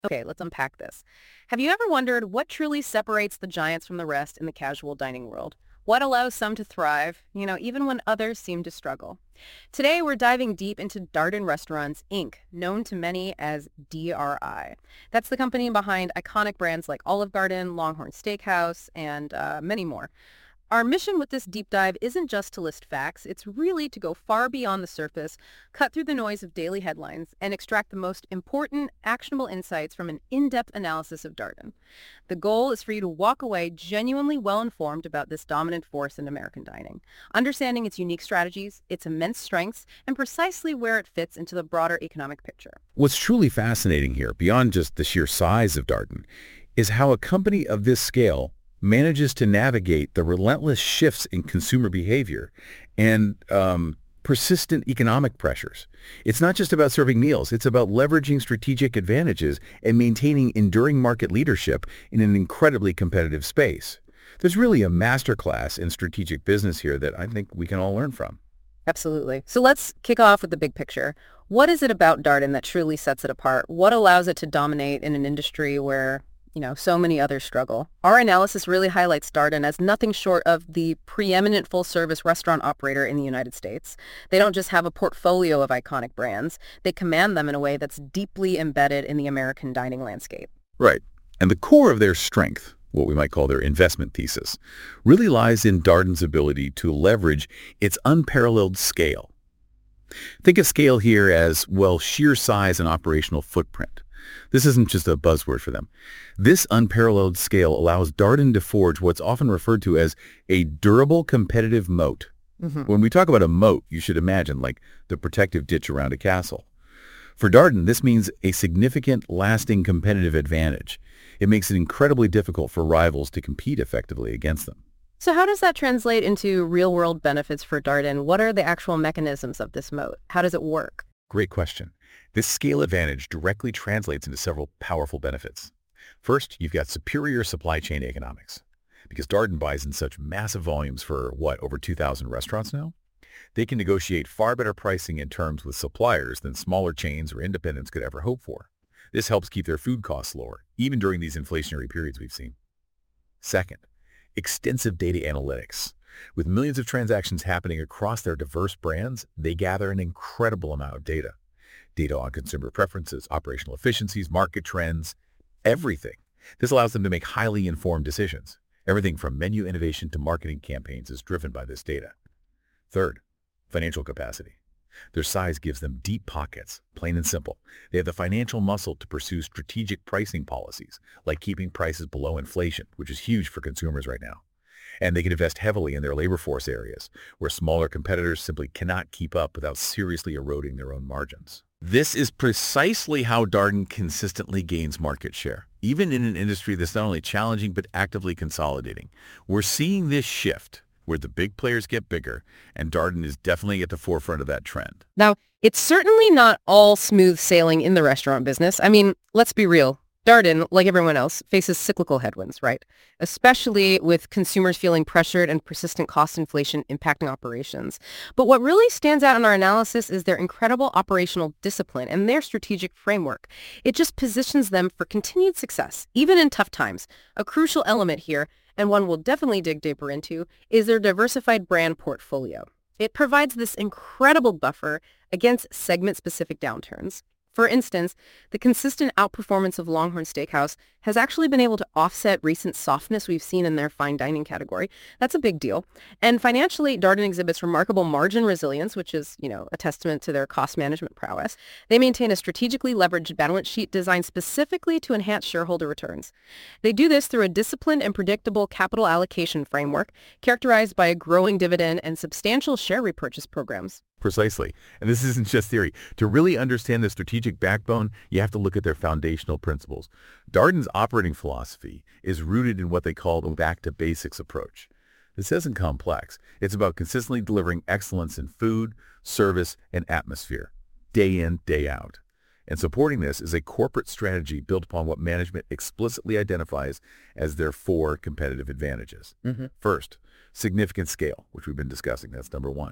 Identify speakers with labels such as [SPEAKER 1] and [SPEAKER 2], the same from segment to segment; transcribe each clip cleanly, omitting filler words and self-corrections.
[SPEAKER 1] Okay, let's unpack this. Have you ever wondered what truly separates the giants from the rest in the casual dining world? What allows some to thrive, even when others seem to struggle? Today, we're diving deep into Darden Restaurants, Inc., known to many as DRI. That's the company behind iconic brands like Olive Garden, Longhorn Steakhouse, and many more. Our mission with this deep dive isn't just to list facts, it's really to go far beyond the surface, cut through the noise of daily headlines, and extract the most important, actionable insights from an in-depth analysis of Darden. The goal is for you to walk away genuinely well-informed about this dominant force in American dining, understanding its unique strategies, its immense strengths, and precisely where it fits into the broader economic picture.
[SPEAKER 2] What's truly fascinating here, beyond just the sheer size of Darden, is how a company of this scale manages to navigate the relentless shifts in consumer behavior and persistent economic pressures. It's not just about serving meals. It's about leveraging strategic advantages and maintaining enduring market leadership in an incredibly competitive space. There's really a masterclass in strategic business here that I think we can all learn from.
[SPEAKER 1] Absolutely. So let's kick off with the big picture. What is it about Darden that truly sets it apart? What allows it to dominate in an industry where so many others struggle? Our analysis really highlights Darden as nothing short of the preeminent full-service restaurant operator in the United States. They don't just have a portfolio of iconic brands. They command them in a way that's deeply embedded in the American dining landscape.
[SPEAKER 2] Right. And the core of their strength, what we might call their investment thesis, really lies in Darden's ability to leverage its unparalleled scale. Think of scale here as, well, sheer size and operational footprint. This isn't just a buzzword for them. This unparalleled scale allows Darden to forge what's often referred to as a durable competitive moat. When we talk about a moat, you should imagine like the protective ditch around a castle. For Darden, this means a significant, lasting competitive advantage. It makes it incredibly difficult for rivals to compete effectively against them.
[SPEAKER 1] So how does that translate into real-world benefits for Darden? What are the actual mechanisms of this moat? How does it work?
[SPEAKER 2] Great question. This scale advantage directly translates into several powerful benefits. First, you've got superior supply chain economics. Because Darden buys in such massive volumes for, over 2,000 restaurants now? They can negotiate far better pricing and terms with suppliers than smaller chains or independents could ever hope for. This helps keep their food costs lower, even during these inflationary periods we've seen. Second, extensive data analytics. With millions of transactions happening across their diverse brands, they gather an incredible amount of data. Data on consumer preferences, operational efficiencies, market trends, everything. This allows them to make highly informed decisions. Everything from menu innovation to marketing campaigns is driven by this data. Third, financial capacity. Their size gives them deep pockets, plain and simple. They have the financial muscle to pursue strategic pricing policies, like keeping prices below inflation, which is huge for consumers right now. And they can invest heavily in their labor force areas, where smaller competitors simply cannot keep up without seriously eroding their own margins. This is precisely how Darden consistently gains market share, even in an industry that's not only challenging but actively consolidating. We're seeing this shift where the big players get bigger, and Darden is definitely at the forefront of that trend.
[SPEAKER 1] Now, it's certainly not all smooth sailing in the restaurant business. I mean, let's be real. Darden, like everyone else, faces cyclical headwinds, right? Especially with consumers feeling pressured and persistent cost inflation impacting operations. But what really stands out in our analysis is their incredible operational discipline and their strategic framework. It just positions them for continued success, even in tough times. A crucial element here, and one we'll definitely dig deeper into, is their diversified brand portfolio. It provides this incredible buffer against segment-specific downturns. For instance, the consistent outperformance of Longhorn Steakhouse has actually been able to offset recent softness we've seen in their fine dining category. That's a big deal. And financially, Darden exhibits remarkable margin resilience, which is, a testament to their cost management prowess. They maintain a strategically leveraged balance sheet designed specifically to enhance shareholder returns. They do this through a disciplined and predictable capital allocation framework characterized by a growing dividend and substantial share repurchase programs.
[SPEAKER 2] Precisely. And this isn't just theory. To really understand the strategic backbone, you have to look at their foundational principles. Darden's operating philosophy is rooted in what they call the back-to-basics approach. This isn't complex. It's about consistently delivering excellence in food, service, and atmosphere, day in, day out. And supporting this is a corporate strategy built upon what management explicitly identifies as their 4 competitive advantages. First, significant scale, which we've been discussing. That's number 1.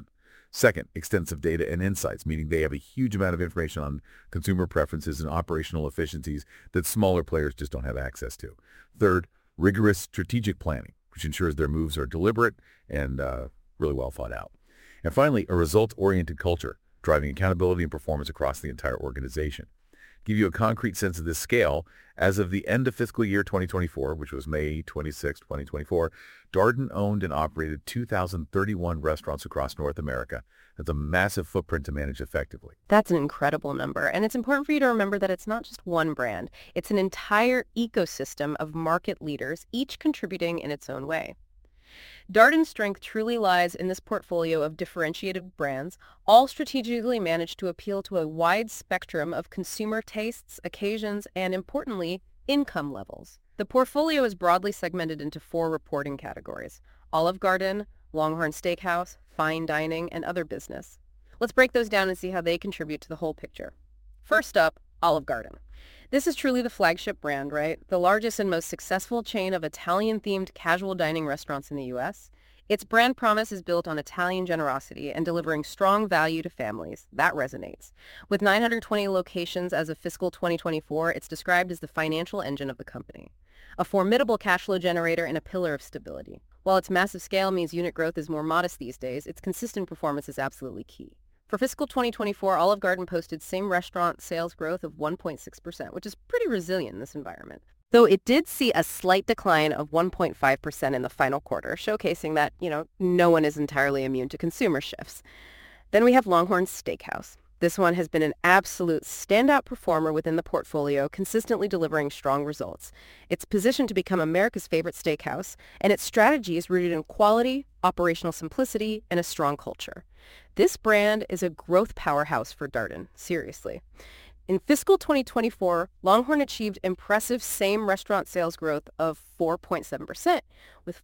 [SPEAKER 2] Second, extensive data and insights, meaning they have a huge amount of information on consumer preferences and operational efficiencies that smaller players just don't have access to. Third, rigorous strategic planning, which ensures their moves are deliberate and really well thought out. And finally, a results-oriented culture, driving accountability and performance across the entire organization. Give you a concrete sense of this scale, as of the end of fiscal year 2024, which was May 26, 2024, Darden owned and operated 2,031 restaurants across North America. That's a massive footprint to manage effectively.
[SPEAKER 1] That's an incredible number. And it's important for you to remember that it's not just one brand. It's an entire ecosystem of market leaders, each contributing in its own way. Darden's strength truly lies in this portfolio of differentiated brands, all strategically managed to appeal to a wide spectrum of consumer tastes, occasions, and importantly, income levels. The portfolio is broadly segmented into 4 reporting categories: Olive Garden, Longhorn Steakhouse, fine dining, and other business. Let's break those down and see how they contribute to the whole picture. First up, Olive Garden. This is truly the flagship brand, right? The largest and most successful chain of Italian-themed casual dining restaurants in the U.S. Its brand promise is built on Italian generosity and delivering strong value to families. That resonates. With 920 locations as of fiscal 2024, it's described as the financial engine of the company, a formidable cash flow generator and a pillar of stability. While its massive scale means unit growth is more modest these days, its consistent performance is absolutely key. For fiscal 2024, Olive Garden posted same-restaurant sales growth of 1.6%, which is pretty resilient in this environment. Though it did see a slight decline of 1.5% in the final quarter, showcasing that, no one is entirely immune to consumer shifts. Then we have Longhorn Steakhouse. This one has been an absolute standout performer within the portfolio, consistently delivering strong results. It's positioned to become America's favorite steakhouse, and its strategy is rooted in quality, operational simplicity, and a strong culture. This brand is a growth powerhouse for Darden, seriously. In fiscal 2024, Longhorn achieved impressive same-restaurant sales growth of 4.7%, with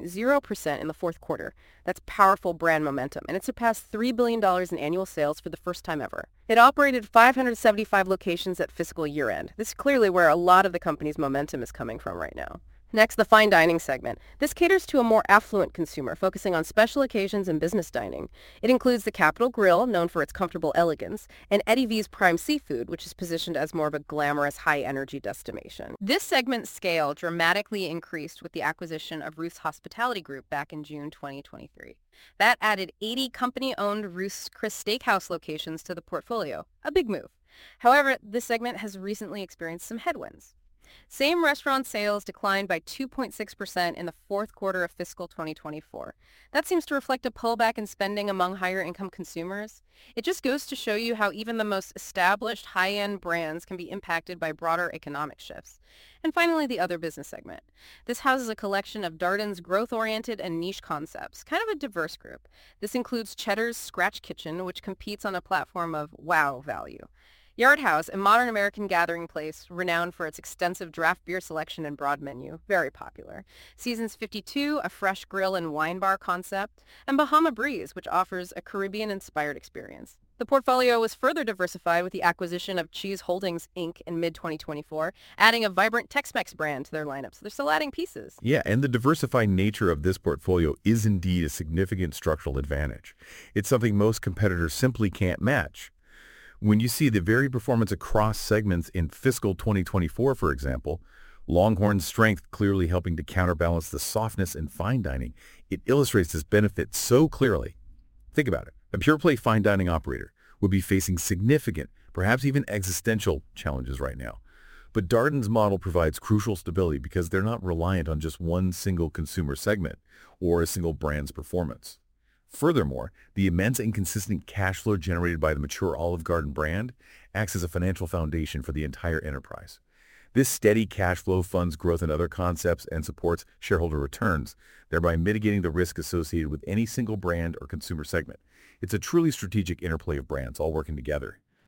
[SPEAKER 1] 4.0% in the fourth quarter. That's powerful brand momentum, and it surpassed $3 billion in annual sales for the first time ever. It operated 575 locations at fiscal year-end. This is clearly where a lot of the company's momentum is coming from right now. Next, the fine dining segment. This caters to a more affluent consumer, focusing on special occasions and business dining. It includes the Capital Grille, known for its comfortable elegance, and Eddie V's Prime Seafood, which is positioned as more of a glamorous, high-energy destination. This segment's scale dramatically increased with the acquisition of Ruth's Hospitality Group back in June 2023. That added 80 company-owned Ruth's Chris Steakhouse locations to the portfolio, a big move. However, this segment has recently experienced some headwinds. Same restaurant sales declined by 2.6% in the fourth quarter of fiscal 2024. That seems to reflect a pullback in spending among higher-income consumers. It just goes to show you how even the most established high-end brands can be impacted by broader economic shifts. And finally, the other business segment. This houses a collection of Darden's growth-oriented and niche concepts, kind of a diverse group. This includes Cheddar's Scratch Kitchen, which competes on a platform of wow value. Yard House, a modern American gathering place renowned for its extensive draft beer selection and broad menu, very popular. Seasons 52, a fresh grill and wine bar concept, and Bahama Breeze, which offers a Caribbean-inspired experience. The portfolio was further diversified with the acquisition of Cheese Holdings, Inc. in mid-2024, adding a vibrant Tex-Mex brand to their lineup, so they're still adding pieces.
[SPEAKER 2] Yeah, and the diversified nature of this portfolio is indeed a significant structural advantage. It's something most competitors simply can't match. When you see the varied performance across segments in fiscal 2024, for example, Longhorn's strength clearly helping to counterbalance the softness in fine dining, it illustrates this benefit so clearly. Think about it. A pure-play fine dining operator would be facing significant, perhaps even existential challenges right now. But Darden's model provides crucial stability because they're not reliant on just one single consumer segment or a single brand's performance. Furthermore, the immense and consistent cash flow generated by the mature Olive Garden brand acts as a financial foundation for the entire enterprise. This steady cash flow funds growth in other concepts and supports shareholder returns, thereby mitigating the risk associated with any single brand or consumer segment. It's a truly strategic interplay of brands all working together.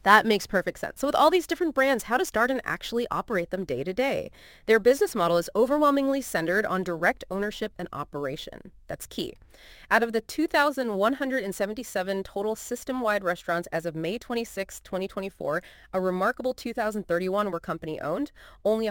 [SPEAKER 1] That makes perfect sense. So with all these different brands, how does Darden actually operate them day to day? Their business model is overwhelmingly centered on direct ownership and operation. That's key. Out of the 2,177 total system-wide restaurants as of May 26, 2024, a remarkable 2,031 were company-owned. Only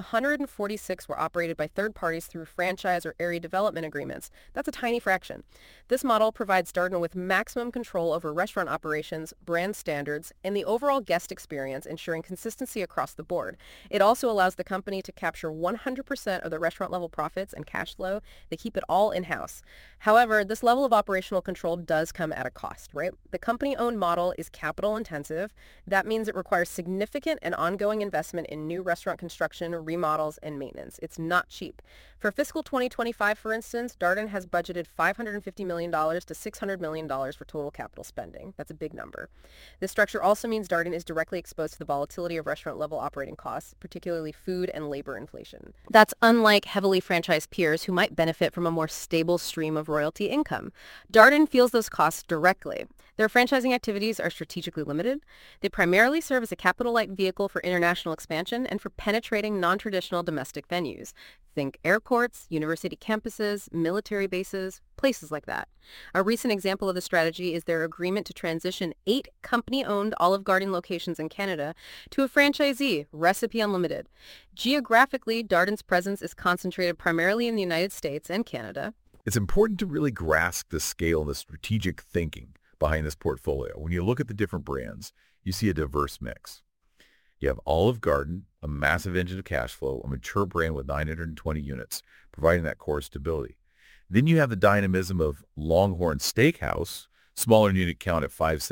[SPEAKER 1] 146 were operated by third parties through franchise or area development agreements. That's a tiny fraction. This model provides Darden with maximum control over restaurant operations, brand standards, and the overall guest experience, ensuring consistency across the board. It also allows the company to capture 100% of the restaurant-level profits and cash flow. They keep it all in-house. However, this level of operational control does come at a cost, right? The company-owned model is capital intensive. That means it requires significant and ongoing investment in new restaurant construction, remodels, and maintenance. It's not cheap. For fiscal 2025, for instance, Darden has budgeted $550 million to $600 million for total capital spending. That's a big number. This structure also means Darden is directly exposed to the volatility of restaurant-level operating costs, particularly food and labor inflation. That's unlike heavily franchised peers who might benefit from a more stable stream of royalty income. Darden feels those costs directly. Their franchising activities are strategically limited. They primarily serve as a capital-light vehicle for international expansion and for penetrating non-traditional domestic venues. Think airports, university campuses, military bases, places like that. A recent example of the strategy is their agreement to transition 8 company-owned Olive Garden locations in Canada to a franchisee, Recipe Unlimited. Geographically, Darden's presence is concentrated primarily in the United States and Canada.
[SPEAKER 2] It's important to really grasp the scale and the strategic thinking behind this portfolio. When you look at the different brands, you see a diverse mix. You have Olive Garden, a massive engine of cash flow, a mature brand with 920 units, providing that core stability. Then you have the dynamism of Longhorn Steakhouse, smaller unit count at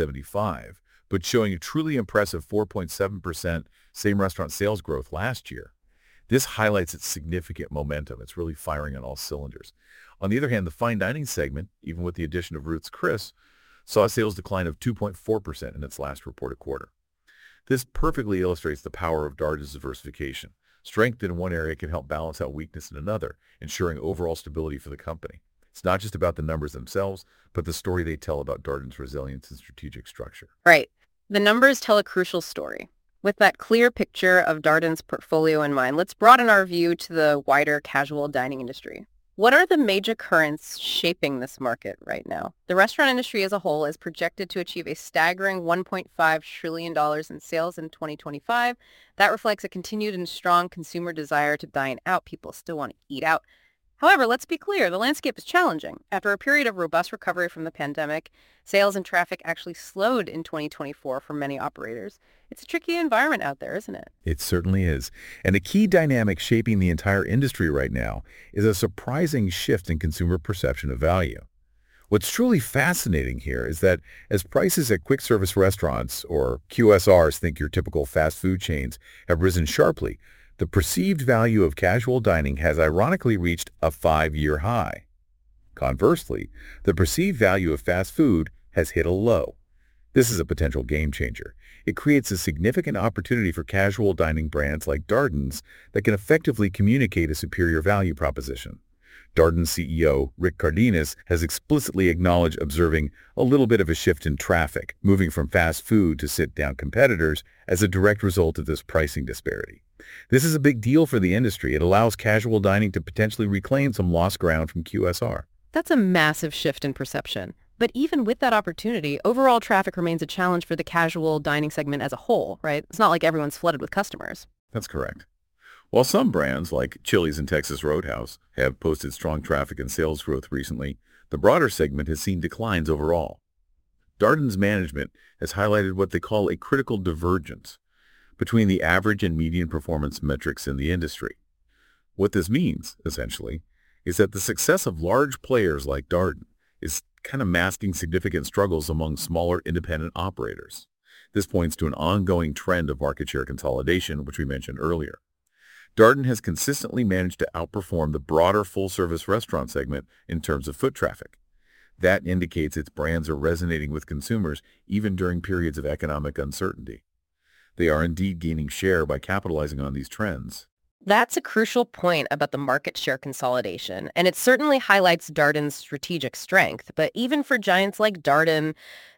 [SPEAKER 2] 575, but showing a truly impressive 4.7% same restaurant sales growth last year. This highlights its significant momentum. It's really firing on all cylinders. On the other hand, the fine dining segment, even with the addition of Ruth's Chris, saw a sales decline of 2.4% in its last reported quarter. This perfectly illustrates the power of Darden's diversification. Strength in one area can help balance out weakness in another, ensuring overall stability for the company. It's not just about the numbers themselves, but the story they tell about Darden's resilience and strategic structure.
[SPEAKER 1] Right. The numbers tell a crucial story. With that clear picture of Darden's portfolio in mind, let's broaden our view to the wider casual dining industry. What are the major currents shaping this market right now? The restaurant industry as a whole is projected to achieve a staggering $1.5 trillion in sales in 2025. That reflects a continued and strong consumer desire to dine out. People still want to eat out. However, let's be clear, the landscape is challenging. After a period of robust recovery from the pandemic, sales and traffic actually slowed in 2024 for many operators. It's a tricky environment out there, isn't it?
[SPEAKER 2] It certainly is. And a key dynamic shaping the entire industry right now is a surprising shift in consumer perception of value. What's truly fascinating here is that as prices at quick service restaurants, or QSRs, think your typical fast food chains, have risen sharply, the perceived value of casual dining has ironically reached a 5-year high. Conversely, the perceived value of fast food has hit a low. This is a potential game changer. It creates a significant opportunity for casual dining brands like Darden's that can effectively communicate a superior value proposition. Darden's CEO, Rick Cardenas, has explicitly acknowledged observing a little bit of a shift in traffic, moving from fast food to sit-down competitors as a direct result of this pricing disparity. This is a big deal for the industry. It allows casual dining to potentially reclaim some lost ground from QSR.
[SPEAKER 1] That's a massive shift in perception. But even with that opportunity, overall traffic remains a challenge for the casual dining segment as a whole, right? It's not like everyone's flooded with customers.
[SPEAKER 2] That's correct. While some brands like Chili's and Texas Roadhouse have posted strong traffic and sales growth recently, the broader segment has seen declines overall. Darden's management has highlighted what they call a critical divergence between the average and median performance metrics in the industry. What this means, essentially, is that the success of large players like Darden is kind of masking significant struggles among smaller independent operators. This points to an ongoing trend of market share consolidation, which we mentioned earlier. Darden has consistently managed to outperform the broader full-service restaurant segment in terms of foot traffic. That indicates its brands are resonating with consumers even during periods of economic uncertainty. They are indeed gaining share by capitalizing on these trends.
[SPEAKER 1] That's a crucial point about the market share consolidation, and it certainly highlights Darden's strategic strength. But even for giants like Darden,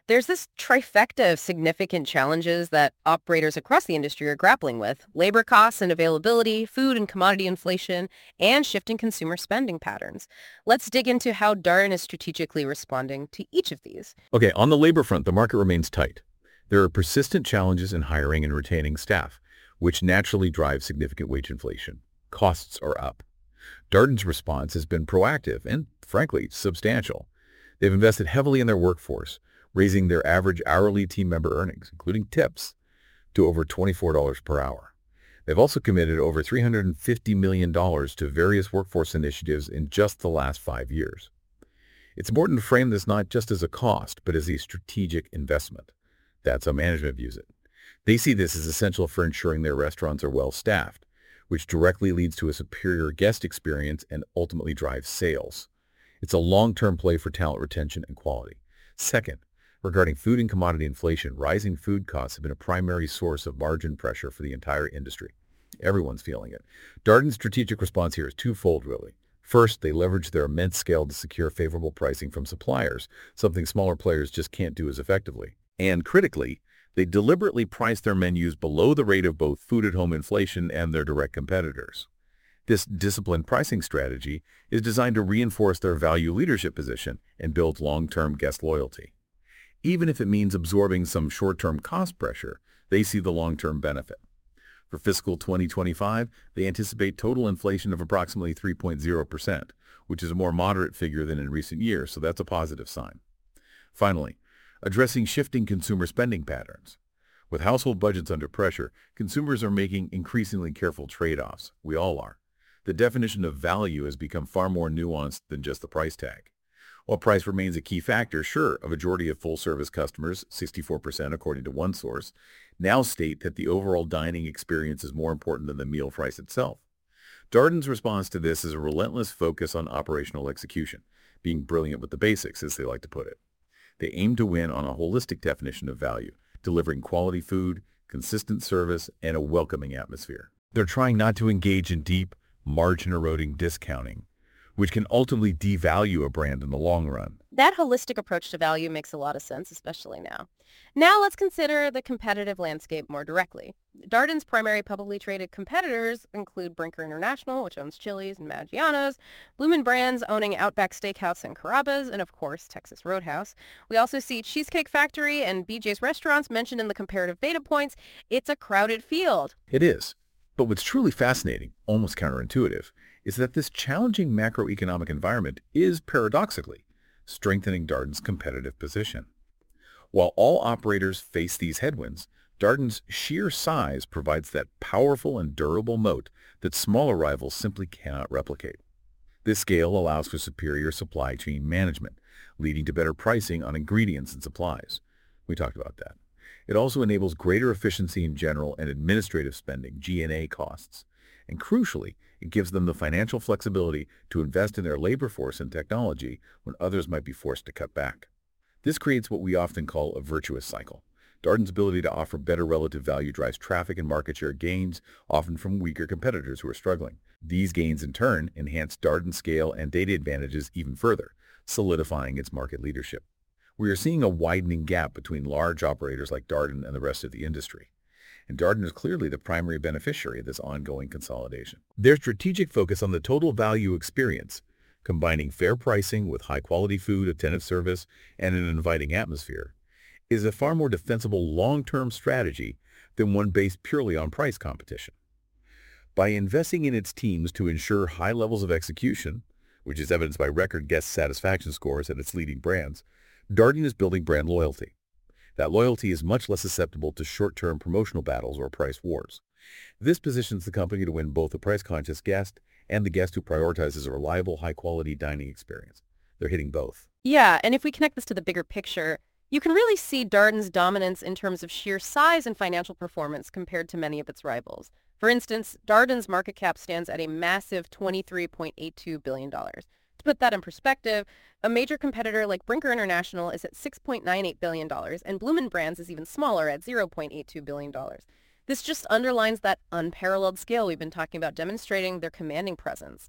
[SPEAKER 1] There's this trifecta of significant challenges that operators across the industry are grappling with: labor costs and availability, food and commodity inflation, and shifting consumer spending patterns. Let's dig into how Darden is strategically responding to each of these.
[SPEAKER 2] Okay, on the labor front, the market remains tight. There are persistent challenges in hiring and retaining staff, which naturally drive significant wage inflation. Costs are up. Darden's response has been proactive and, frankly, substantial. They've invested heavily in their workforce, raising their average hourly team member earnings, including tips, to over $24 per hour. They've also committed over $350 million to various workforce initiatives in just the last 5 years. It's important to frame this not just as a cost, but as a strategic investment. That's how management views it. They see this as essential for ensuring their restaurants are well-staffed, which directly leads to a superior guest experience and ultimately drives sales. It's a long-term play for talent retention and quality. Second, regarding food and commodity inflation, rising food costs have been a primary source of margin pressure for the entire industry. Everyone's feeling it. Darden's strategic response here is twofold, really. First, they leverage their immense scale to secure favorable pricing from suppliers, something smaller players just can't do as effectively. And critically, they deliberately price their menus below the rate of both food-at-home inflation and their direct competitors. This disciplined pricing strategy is designed to reinforce their value leadership position and build long-term guest loyalty. Even if it means absorbing some short-term cost pressure, they see the long-term benefit. For fiscal 2025, they anticipate total inflation of approximately 3.0%, which is a more moderate figure than in recent years, so that's a positive sign. Finally, addressing shifting consumer spending patterns. With household budgets under pressure, consumers are making increasingly careful trade-offs. We all are. The definition of value has become far more nuanced than just the price tag. While price remains a key factor, sure, a majority of full-service customers, 64% according to one source, now state that the overall dining experience is more important than the meal price itself. Darden's response to this is a relentless focus on operational execution, being brilliant with the basics, as they like to put it. They aim to win on a holistic definition of value, delivering quality food, consistent service, and a welcoming atmosphere. They're trying not to engage in deep, margin-eroding discounting, which can ultimately devalue a brand in the long run.
[SPEAKER 1] That holistic approach to value makes a lot of sense, especially now. Now let's consider the competitive landscape more directly. Darden's primary publicly traded competitors include Brinker International, which owns Chili's and Maggiano's, Bloomin' Brands owning Outback Steakhouse and Carrabba's, and of course, Texas Roadhouse. We also see Cheesecake Factory and BJ's Restaurants mentioned in the comparative data points. It's a crowded field.
[SPEAKER 2] It is. But what's truly fascinating, almost counterintuitive, is that this challenging macroeconomic environment is, paradoxically, strengthening Darden's competitive position. While all operators face these headwinds, Darden's sheer size provides that powerful and durable moat that smaller rivals simply cannot replicate. This scale allows for superior supply chain management, leading to better pricing on ingredients and supplies. We talked about that. It also enables greater efficiency in general and administrative spending, G&A costs. And crucially, it gives them the financial flexibility to invest in their labor force and technology when others might be forced to cut back. This creates what we often call a virtuous cycle. Darden's ability to offer better relative value drives traffic and market share gains, often from weaker competitors who are struggling. These gains, in turn, enhance Darden's scale and data advantages even further, solidifying its market leadership. We are seeing a widening gap between large operators like Darden and the rest of the industry. And Darden is clearly the primary beneficiary of this ongoing consolidation. Their strategic focus on the total value experience, combining fair pricing with high-quality food, attentive service, and an inviting atmosphere, is a far more defensible long-term strategy than one based purely on price competition. By investing in its teams to ensure high levels of execution, which is evidenced by record guest satisfaction scores at its leading brands, Darden is building brand loyalty. That loyalty is much less susceptible to short-term promotional battles or price wars. This positions the company to win both the price-conscious guest and the guest who prioritizes a reliable, high-quality dining experience. They're hitting both.
[SPEAKER 1] Yeah, and if we connect this to the bigger picture, you can really see Darden's dominance in terms of sheer size and financial performance compared to many of its rivals. For instance, Darden's market cap stands at a massive $23.82 billion. To put that in perspective, a major competitor like Brinker International is at $6.98 billion, and Bloomin' Brands is even smaller at $0.82 billion. This just underlines that unparalleled scale we've been talking about, demonstrating their commanding presence.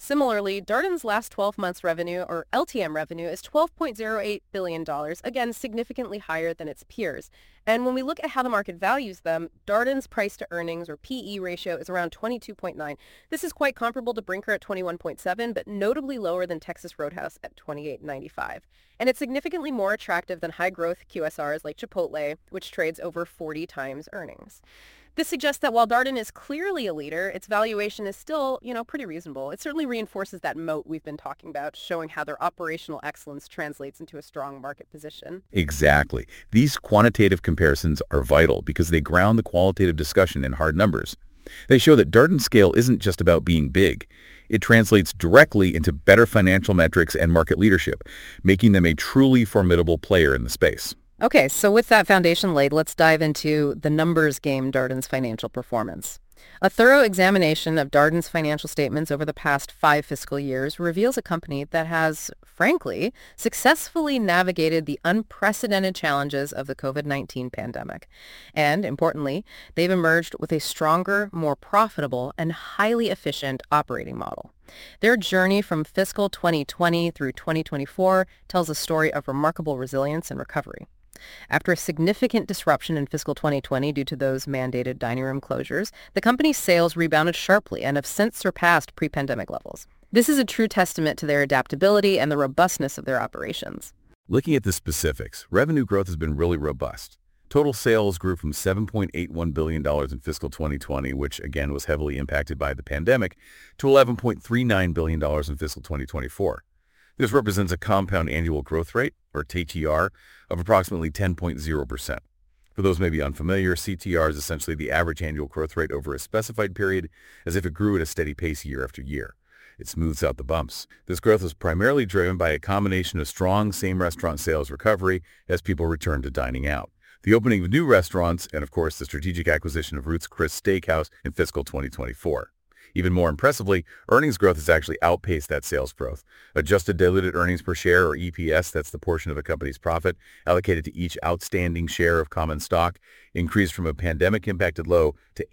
[SPEAKER 1] Similarly, Darden's last 12 months revenue, or LTM revenue, is $12.08 billion, again, significantly higher than its peers. And when we look at how the market values them, Darden's price to earnings, or PE ratio, is around 22.9. This is quite comparable to Brinker at 21.7, but notably lower than Texas Roadhouse at 28.95. And it's significantly more attractive than high-growth QSRs like Chipotle, which trades over 40 times earnings. This suggests that while Darden is clearly a leader, its valuation is still, pretty reasonable. It certainly reinforces that moat we've been talking about, showing how their operational excellence translates into a strong market position.
[SPEAKER 2] Exactly. These quantitative comparisons are vital because they ground the qualitative discussion in hard numbers. They show that Darden's scale isn't just about being big. It translates directly into better financial metrics and market leadership, making them a truly formidable player in the space.
[SPEAKER 1] Okay, so with that foundation laid, let's dive into the numbers game Darden's financial performance. A thorough examination of Darden's financial statements over the past 5 fiscal years reveals a company that has, frankly, successfully navigated the unprecedented challenges of the COVID-19 pandemic. And, importantly, they've emerged with a stronger, more profitable, and highly efficient operating model. Their journey from fiscal 2020 through 2024 tells a story of remarkable resilience and recovery. After a significant disruption in fiscal 2020 due to those mandated dining room closures, the company's sales rebounded sharply and have since surpassed pre-pandemic levels. This is a true testament to their adaptability and the robustness of their operations.
[SPEAKER 2] Looking at the specifics, revenue growth has been really robust. Total sales grew from $7.81 billion in fiscal 2020, which again was heavily impacted by the pandemic, to $11.39 billion in fiscal 2024. This represents a compound annual growth rate, or TTR, of approximately 10.0%. For those maybe unfamiliar, CTR is essentially the average annual growth rate over a specified period, as if it grew at a steady pace year after year. It smooths out the bumps. This growth was primarily driven by a combination of strong same-restaurant sales recovery as people returned to dining out, the opening of new restaurants, and of course the strategic acquisition of Ruth's Chris Steakhouse in fiscal 2024. Even more impressively, earnings growth has actually outpaced that sales growth. Adjusted diluted earnings per share, or EPS, that's the portion of a company's profit allocated to each outstanding share of common stock, increased from a pandemic-impacted low to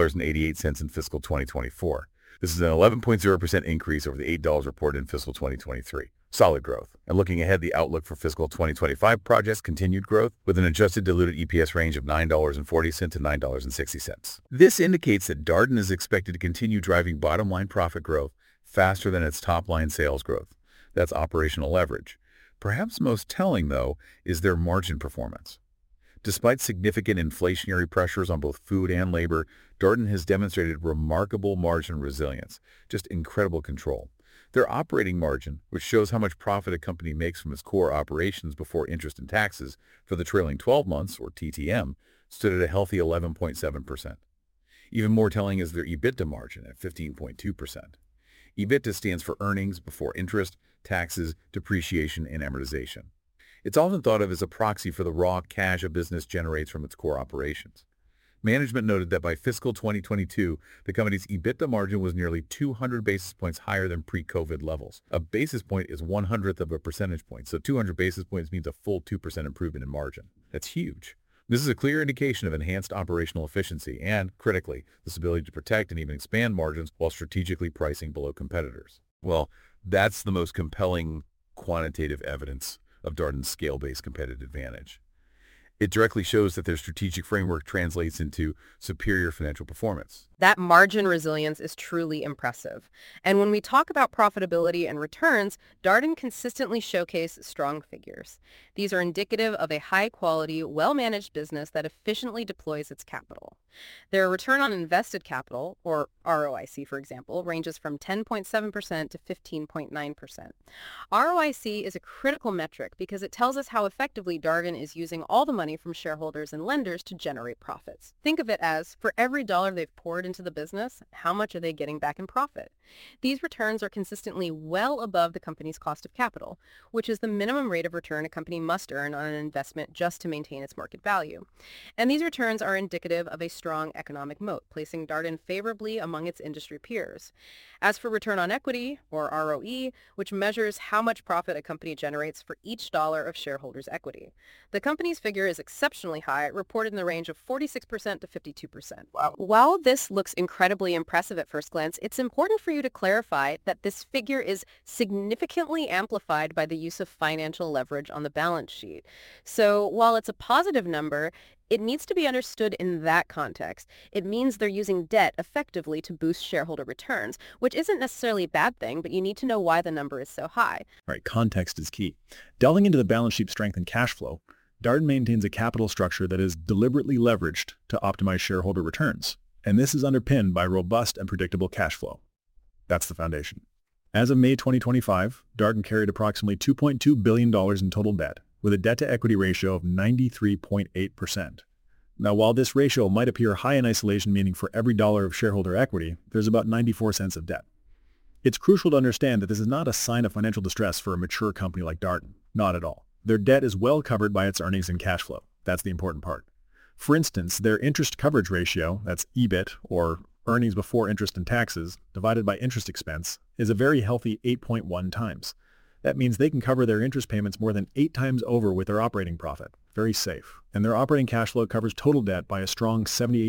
[SPEAKER 2] $8.88 in fiscal 2024. This is an 11.0% increase over the $8 reported in fiscal 2023. Solid growth. And looking ahead, the outlook for fiscal 2025 projects continued growth with an adjusted diluted EPS range of $9.40 to $9.60. This indicates that Darden is expected to continue driving bottom-line profit growth faster than its top-line sales growth. That's operational leverage. Perhaps most telling, though, is their margin performance. Despite significant inflationary pressures on both food and labor, Darden has demonstrated remarkable margin resilience, just incredible control. Their operating margin, which shows how much profit a company makes from its core operations before interest and taxes for the trailing 12 months, or TTM, stood at a healthy 11.7%. Even more telling is their EBITDA margin at 15.2%. EBITDA stands for earnings before interest, taxes, depreciation, and amortization. It's often thought of as a proxy for the raw cash a business generates from its core operations. Management noted that by fiscal 2022, the company's EBITDA margin was nearly 200 basis points higher than pre-COVID levels. A basis point is 1/100th of a percentage point, so 200 basis points means a full 2% improvement in margin. That's huge. This is a clear indication of enhanced operational efficiency and, critically, this ability to protect and even expand margins while strategically pricing below competitors. Well, that's the most compelling quantitative evidence of Darden's scale-based competitive advantage. It directly shows that their strategic framework translates into superior financial performance.
[SPEAKER 1] That margin resilience is truly impressive. And when we talk about profitability and returns, Darden consistently showcases strong figures. These are indicative of a high-quality, well-managed business that efficiently deploys its capital. Their return on invested capital, or ROIC, for example, ranges from 10.7% to 15.9%. ROIC is a critical metric because it tells us how effectively Darden is using all the money from shareholders and lenders to generate profits. Think of it as, for every dollar they've poured into the business, how much are they getting back in profit? These returns are consistently well above the company's cost of capital, which is the minimum rate of return a company must earn on an investment just to maintain its market value. And these returns are indicative of a strong economic moat, placing Darden favorably among among its industry peers. As for return on equity, or ROE, which measures how much profit a company generates for each dollar of shareholders' equity, the company's figure is exceptionally high, reported in the range of 46% to 52%.
[SPEAKER 2] Wow.
[SPEAKER 1] While this looks incredibly impressive at first glance, it's important for you to clarify that this figure is significantly amplified by the use of financial leverage on the balance sheet. So while it's a positive number, it needs to be understood in that context. It means they're using debt effectively to boost shareholder returns, which isn't necessarily a bad thing, but you need to know why the number is so high.
[SPEAKER 3] All right, context is key. Delving into the balance sheet strength and cash flow, Darden maintains a capital structure that is deliberately leveraged to optimize shareholder returns, and this is underpinned by robust and predictable cash flow. That's the foundation. As of May 2025, Darden carried approximately $2.2 billion in total debt, with a debt-to-equity ratio of 93.8%. Now, while this ratio might appear high in isolation, meaning for every dollar of shareholder equity, there's about 94 cents of debt. It's crucial to understand that this is not a sign of financial distress for a mature company like Darden. Not at all. Their debt is well covered by its earnings and cash flow. That's the important part. For instance, their interest coverage ratio, that's EBIT, or earnings before interest and taxes, divided by interest expense, is a very healthy 8.1 times. That means they can cover their interest payments more than 8 times over with their operating profit. Very safe. And their operating cash flow covers total debt by a strong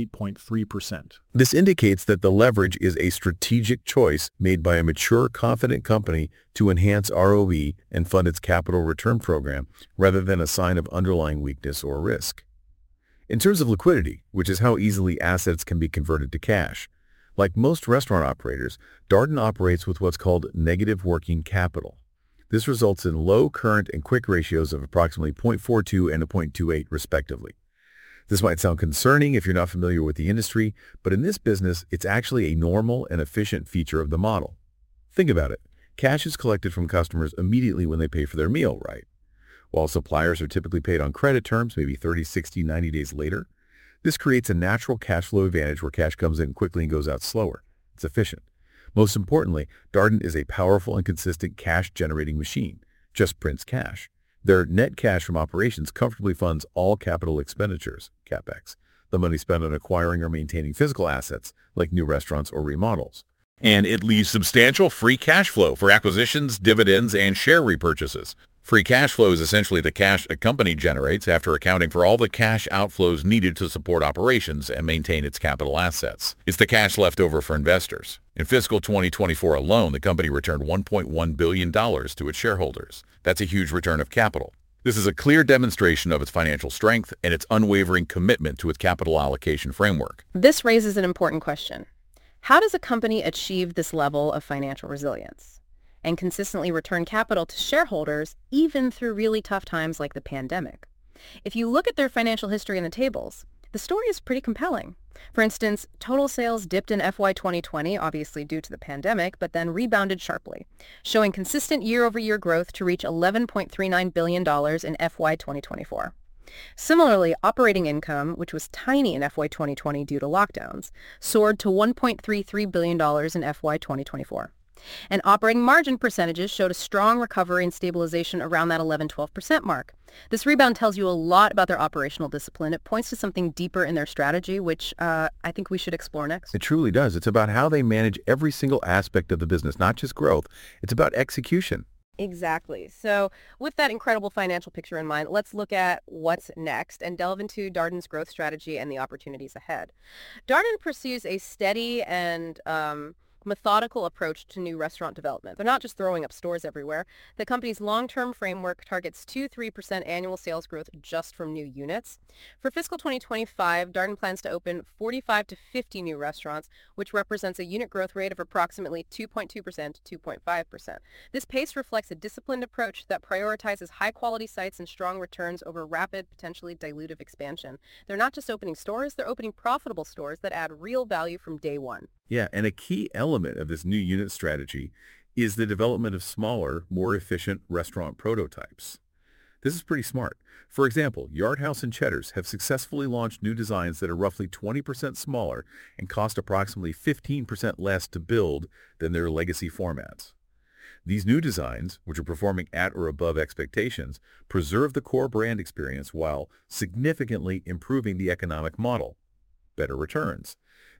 [SPEAKER 3] 78.3%.
[SPEAKER 2] This indicates that the leverage is a strategic choice made by a mature, confident company to enhance ROE and fund its capital return program, rather than a sign of underlying weakness or risk. In terms of liquidity, which is how easily assets can be converted to cash, like most restaurant operators, Darden operates with what's called negative working capital. This results in low current and quick ratios of approximately 0.42 and 0.28 respectively. This might sound concerning if you're not familiar with the industry, but in this business, it's actually a normal and efficient feature of the model. Think about it. Cash is collected from customers immediately when they pay for their meal, right? While suppliers are typically paid on credit terms, maybe 30, 60, 90 days later, this creates a natural cash flow advantage where cash comes in quickly and goes out slower. It's efficient. Most importantly, Darden is a powerful and consistent cash-generating machine. Just prints cash. Their net cash from operations comfortably funds all capital expenditures, CapEx, the money spent on acquiring or maintaining physical assets, like new restaurants or remodels. And it leaves substantial free cash flow for acquisitions, dividends, and share repurchases. Free cash flow is essentially the cash a company generates after accounting for all the cash outflows needed to support operations and maintain its capital assets. It's the cash left over for investors. In fiscal 2024 alone, the company returned $1.1 billion to its shareholders. That's a huge return of capital. This is a clear demonstration of its financial strength and its unwavering commitment to its capital allocation framework.
[SPEAKER 1] This raises an important question. How does a company achieve this level of financial resilience and consistently return capital to shareholders even through really tough times like the pandemic? If you look at their financial history in the tables, the story is pretty compelling. For instance, total sales dipped in FY 2020, obviously due to the pandemic, but then rebounded sharply, showing consistent year-over-year growth to reach $11.39 billion in FY 2024. Similarly, operating income, which was tiny in FY 2020 due to lockdowns, soared to $1.33 billion in FY 2024. And operating margin percentages showed a strong recovery and stabilization around that 11-12% mark. This rebound tells you a lot about their operational discipline. It points to something deeper in their strategy, which I think we should explore next.
[SPEAKER 2] It truly does. It's about how they manage every single aspect of the business, not just growth. It's about execution.
[SPEAKER 1] Exactly. So with that incredible financial picture in mind, let's look at what's next and delve into Darden's growth strategy and the opportunities ahead. Darden pursues a steady and methodical approach to new restaurant development. They're not just throwing up stores everywhere. The company's long-term framework targets 2-3% annual sales growth just from new units. For fiscal 2025, Darden plans to open 45 to 50 new restaurants, which represents a unit growth rate of approximately 2.2% to 2.5%. This pace reflects a disciplined approach that prioritizes high-quality sites and strong returns over rapid, potentially dilutive expansion. They're not just opening stores, they're opening profitable stores that add real value from day one.
[SPEAKER 2] Yeah, and a key element of this new unit strategy is the development of smaller, more efficient restaurant prototypes. This is pretty smart. For example, Yard House and Cheddar's have successfully launched new designs that are roughly 20% smaller and cost approximately 15% less to build than their legacy formats. These new designs, which are performing at or above expectations, preserve the core brand experience while significantly improving the economic model. Better returns.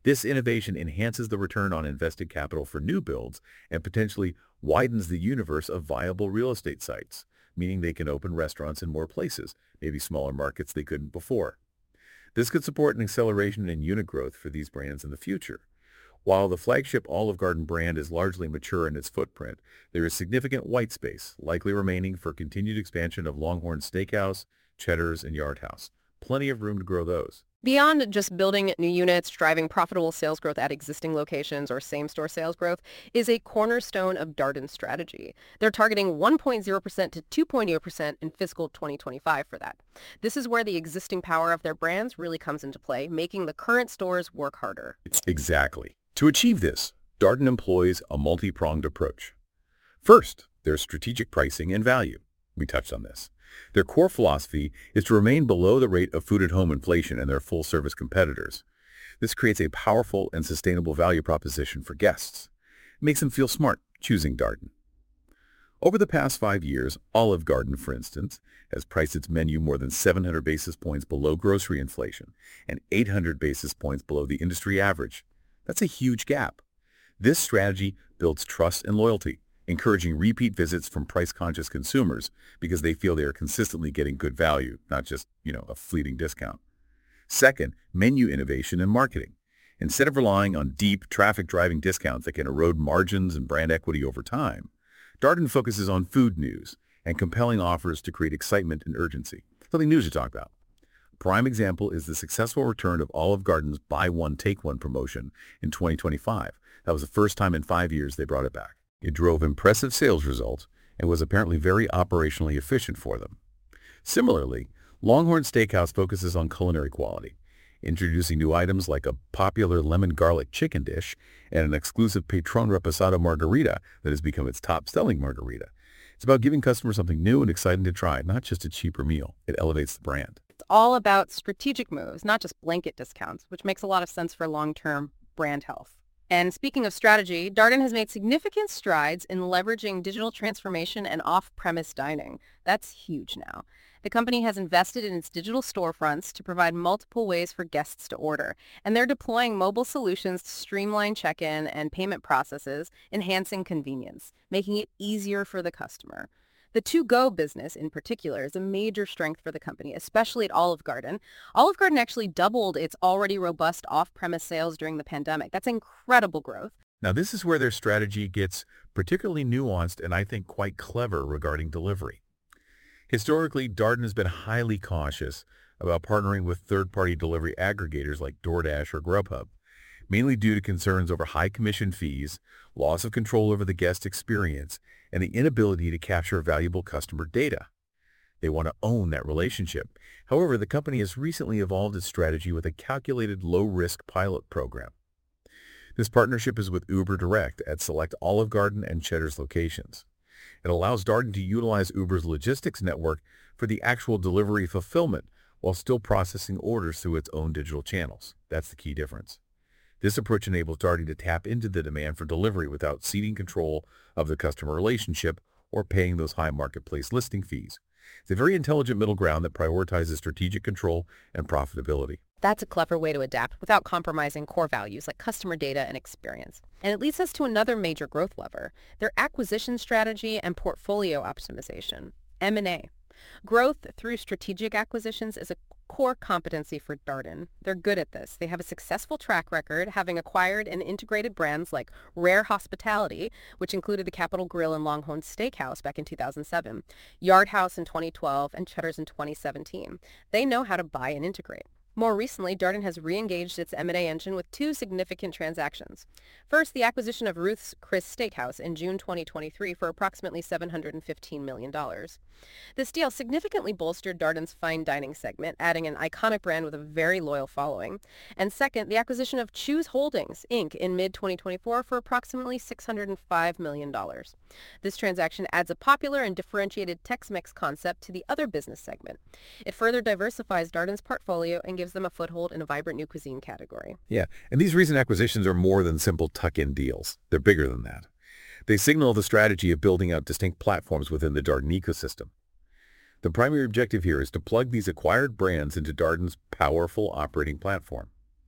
[SPEAKER 2] This innovation enhances the return on invested capital for new builds and potentially widens the universe of viable real estate sites, meaning they can open restaurants in more places, maybe smaller markets they couldn't before. This could support an acceleration in unit growth for these brands in the future. While the flagship Olive Garden brand is largely mature in its footprint, there is significant white space, likely remaining for continued expansion of Longhorn Steakhouse, Cheddar's, and Yard House. Plenty of room to grow those.
[SPEAKER 1] Beyond just building new units, driving profitable sales growth at existing locations or same-store sales growth is a cornerstone of Darden's strategy. They're targeting 1.0% to 2.0% in fiscal 2025 for that. This is where the existing power of their brands really comes into play, making the current stores work harder.
[SPEAKER 2] Exactly. To achieve this, Darden employs a multi-pronged approach. First, there's strategic pricing and value. We touched on this. Their core philosophy is to remain below the rate of food-at-home inflation and their full-service competitors. This creates a powerful and sustainable value proposition for guests. It makes them feel smart choosing Darden. Over the past 5 years, Olive Garden, for instance, has priced its menu more than 700 basis points below grocery inflation and 800 basis points below the industry average. That's a huge gap. This strategy builds trust and loyalty, encouraging repeat visits from price-conscious consumers because they feel they are consistently getting good value, not just, a fleeting discount. Second, menu innovation and marketing. Instead of relying on deep, traffic-driving discounts that can erode margins and brand equity over time, Darden focuses on food news and compelling offers to create excitement and urgency. Something new to talk about. A prime example is the successful return of Olive Garden's Buy One, Take One promotion in 2025. That was the first time in 5 years they brought it back. It drove impressive sales results and was apparently very operationally efficient for them. Similarly, Longhorn Steakhouse focuses on culinary quality, introducing new items like a popular lemon garlic chicken dish and an exclusive Patron Reposado margarita that has become its top-selling margarita. It's about giving customers something new and exciting to try, not just a cheaper meal. It elevates the brand.
[SPEAKER 1] It's all about strategic moves, not just blanket discounts, which makes a lot of sense for long-term brand health. And speaking of strategy, Darden has made significant strides in leveraging digital transformation and off-premise dining. That's huge now. The company has invested in its digital storefronts to provide multiple ways for guests to order, and they're deploying mobile solutions to streamline check-in and payment processes, enhancing convenience, making it easier for the customer. The to-go business, in particular, is a major strength for the company, especially at Olive Garden. Olive Garden actually doubled its already robust off-premise sales during the pandemic. That's incredible growth.
[SPEAKER 2] Now, this is where their strategy gets particularly nuanced and I think quite clever regarding delivery. Historically, Darden has been highly cautious about partnering with third-party delivery aggregators like DoorDash or Grubhub, mainly due to concerns over high commission fees, loss of control over the guest experience, and the inability to capture valuable customer data. They want to own that relationship. However, the company has recently evolved its strategy with a calculated low-risk pilot program. This partnership is with Uber Direct at select Olive Garden and Cheddar's locations. It allows Darden to utilize Uber's logistics network for the actual delivery fulfillment while still processing orders through its own digital channels. That's the key difference. This approach enables Darden to tap into the demand for delivery without ceding control of the customer relationship or paying those high marketplace listing fees. It's a very intelligent middle ground that prioritizes strategic control and profitability.
[SPEAKER 1] That's a clever way to adapt without compromising core values like customer data and experience. And it leads us to another major growth lever, their acquisition strategy and portfolio optimization, M&A. Growth through strategic acquisitions is a core competency for Darden. They're good at this. They have a successful track record, having acquired and integrated brands like Rare Hospitality, which included the Capitol Grill and Longhorn Steakhouse back in 2007, Yard House in 2012, and Cheddar's in 2017. They know how to buy and integrate. More recently, Darden has re-engaged its M&A engine with two significant transactions. First, the acquisition of Ruth's Chris Steakhouse in June 2023 for approximately $715 million. This deal significantly bolstered Darden's fine dining segment, adding an iconic brand with a very loyal following. And second, the acquisition of Choose Holdings, Inc. in mid-2024 for approximately $605 million. This transaction adds a popular and differentiated Tex-Mex concept to the other business segment. It further diversifies Darden's portfolio and gives them a foothold in a vibrant new cuisine category.
[SPEAKER 2] Yeah, and these recent acquisitions are more than simple tuck-in deals. They're bigger than that. They signal the strategy of building out distinct platforms within the Darden ecosystem. The primary objective here is to plug these acquired brands into Darden's powerful operating platform.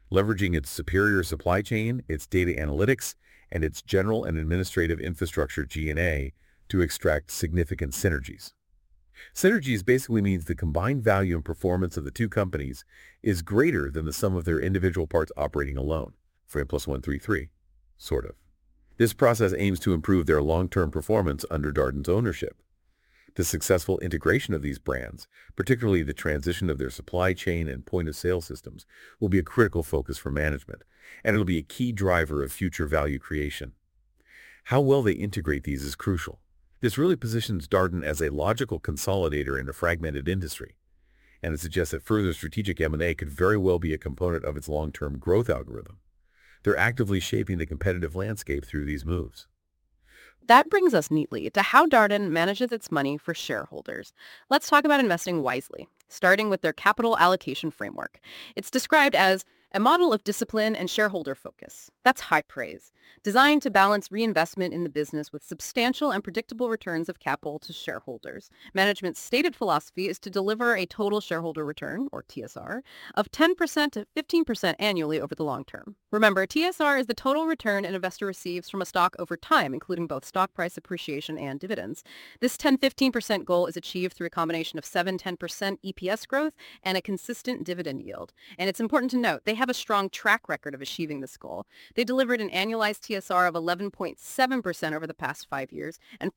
[SPEAKER 2] leveraging its superior supply chain, its data analytics, and its general and administrative infrastructure G&A to extract significant synergies. Synergies basically means the combined value and performance of the two companies is greater than the sum of their individual parts operating alone. For N+1 3, sort of. This process aims to improve their long-term performance under Darden's ownership. The successful integration of these brands, particularly the transition of their supply chain and point-of-sale systems, will be a critical focus for management, and it'll be a key driver of future value creation. How well they integrate these is crucial. This really positions Darden as a logical consolidator in a fragmented industry, and it suggests that further strategic M&A could very well be a component of its long-term growth algorithm. They're actively shaping the competitive landscape through these moves.
[SPEAKER 1] That brings us neatly to how Darden manages its money for shareholders. Let's talk about investing wisely, starting with their capital allocation framework. It's described as a model of discipline and shareholder focus. That's high praise, designed to balance reinvestment in the business with substantial and predictable returns of capital to shareholders. Management's stated philosophy is to deliver a total shareholder return, or TSR, of 10% to 15% annually over the long term. Remember, TSR is the total return an investor receives from a stock over time, including both stock price appreciation and dividends. This 10-15% goal is achieved through a combination of 7-10% EPS growth and a consistent dividend yield. And it's important to note, they have a strong track record of achieving this goal. They delivered an annualized TSR of 11.7% over the past 5 years and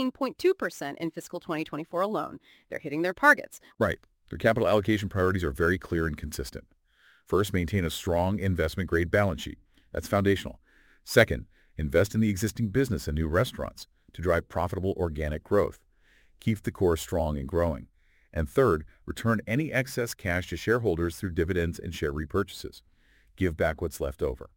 [SPEAKER 1] 14.2% in fiscal 2024 alone. They're hitting their targets.
[SPEAKER 2] Right. Their capital allocation priorities are very clear and consistent. First, maintain a strong investment-grade balance sheet. That's foundational. Second, invest in the existing business and new restaurants to drive profitable organic growth. Keep the core strong and growing. And third, return any excess cash to shareholders through dividends and share repurchases. Give back what's left over.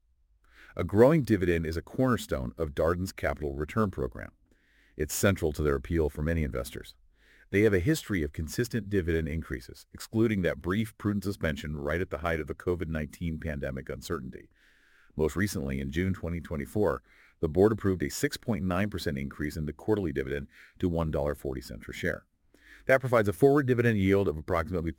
[SPEAKER 2] A growing dividend is a cornerstone of Darden's capital return program. It's central to their appeal for many investors. They have a history of consistent dividend increases, excluding that brief prudent suspension right at the height of the COVID-19 pandemic uncertainty. Most recently, in June 2024, the board approved a 6.9% increase in the quarterly dividend to $1.40 per share. That provides a forward dividend yield of approximately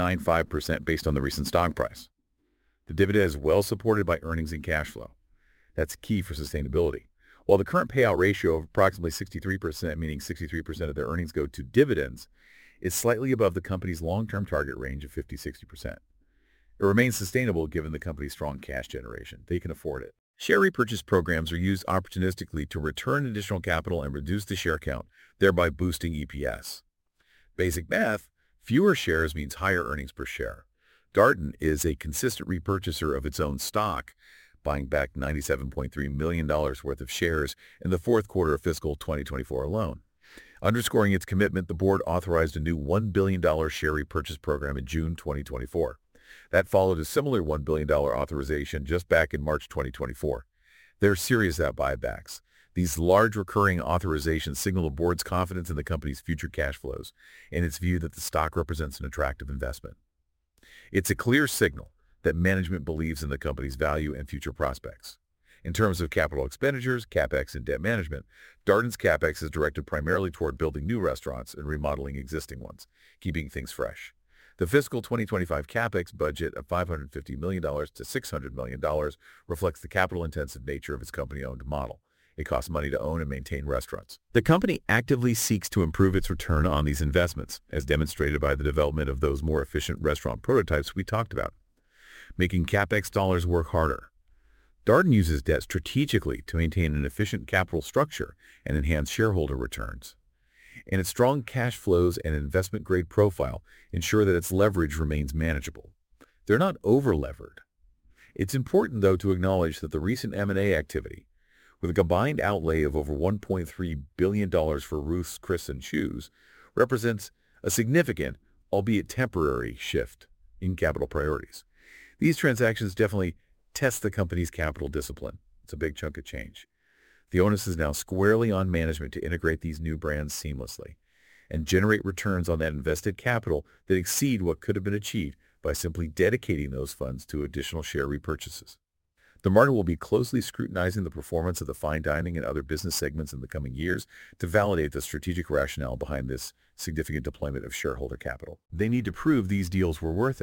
[SPEAKER 2] 2.95% based on the recent stock price. The dividend is well supported by earnings and cash flow. That's key for sustainability. While the current payout ratio of approximately 63%, meaning 63% of their earnings go to dividends, is slightly above the company's long-term target range of 50-60%. It remains sustainable given the company's strong cash generation. They can afford it. Share repurchase programs are used opportunistically to return additional capital and reduce the share count, thereby boosting EPS. Basic math, fewer shares means higher earnings per share. Darden is a consistent repurchaser of its own stock, buying back $97.3 million worth of shares in the fourth quarter of fiscal 2024 alone. Underscoring its commitment, the board authorized a new $1 billion share repurchase program in June 2024. That followed a similar $1 billion authorization just back in March 2024. They're serious at buybacks. These large recurring authorizations signal the board's confidence in the company's future cash flows and its view that the stock represents an attractive investment. It's a clear signal that management believes in the company's value and future prospects. In terms of capital expenditures, CapEx, and debt management, Darden's CapEx is directed primarily toward building new restaurants and remodeling existing ones, keeping things fresh. The fiscal 2025 CapEx budget of $550 million to $600 million reflects the capital-intensive nature of its company-owned model. It costs money to own and maintain restaurants. The company actively seeks to improve its return on these investments, as demonstrated by the development of those more efficient restaurant prototypes we talked about, making CapEx dollars work harder. Darden uses debt strategically to maintain an efficient capital structure and enhance shareholder returns. And its strong cash flows and investment-grade profile ensure that its leverage remains manageable. They're not over-levered. It's important, though, to acknowledge that the recent M&A activity, with a combined outlay of over $1.3 billion for Ruth's Chris and Shoes, represents a significant, albeit temporary, shift in capital priorities. These transactions definitely test the company's capital discipline. It's a big chunk of change. The onus is now squarely on management to integrate these new brands seamlessly and generate returns on that invested capital that exceed what could have been achieved by simply dedicating those funds to additional share repurchases. The market will be closely scrutinizing the performance of the fine dining and other business segments in the coming years to validate the strategic rationale behind this significant deployment of shareholder capital. They need to prove these deals were worth it.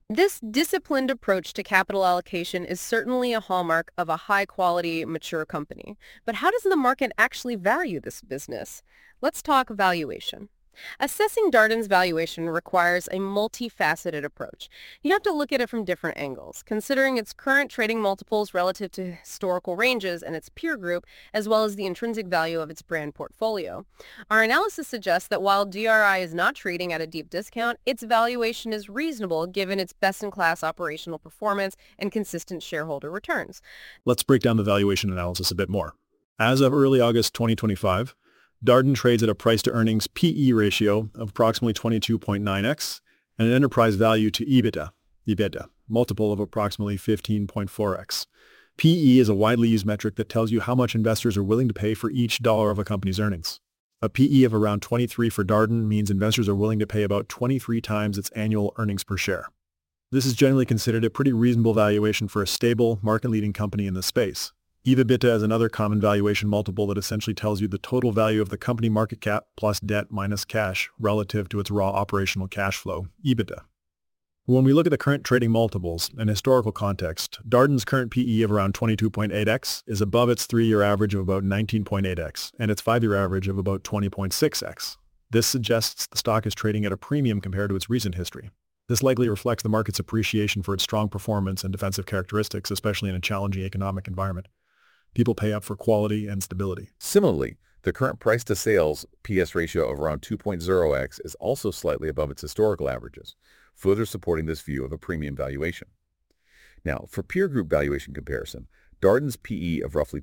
[SPEAKER 1] This disciplined approach to capital allocation is certainly a hallmark of a high-quality, mature company. But how does the market actually value this business? Let's talk valuation. Assessing Darden's valuation requires a multifaceted approach. You have to look at it from different angles, considering its current trading multiples relative to historical ranges and its peer group, as well as the intrinsic value of its brand portfolio. Our analysis suggests that while DRI is not trading at a deep discount, its valuation is reasonable given its best-in-class operational performance and consistent shareholder returns.
[SPEAKER 3] Let's break down the valuation analysis a bit more. As of early August 2025, Darden trades at a price-to-earnings PE ratio of approximately 22.9x and an enterprise value to EBITDA multiple of approximately 15.4x. PE is a widely used metric that tells you how much investors are willing to pay for each dollar of a company's earnings. A PE of around 23 for Darden means investors are willing to pay about 23 times its annual earnings per share. This is generally considered a pretty reasonable valuation for a stable, market-leading company in this space. EV/EBITDA is another common valuation multiple that essentially tells you the total value of the company market cap plus debt minus cash relative to its raw operational cash flow, EBITDA. When we look at the current trading multiples and historical context, Darden's current PE of around 22.8x is above its 3-year average of about 19.8x and its 5-year average of about 20.6x. This suggests the stock is trading at a premium compared to its recent history. This likely reflects the market's appreciation for its strong performance and defensive characteristics, especially in a challenging economic environment. People pay up for quality and stability.
[SPEAKER 2] Similarly, the current price-to-sales PS ratio of around 2.0x is also slightly above its historical averages, further supporting this view of a premium valuation. Now, for peer group valuation comparison, Darden's PE of roughly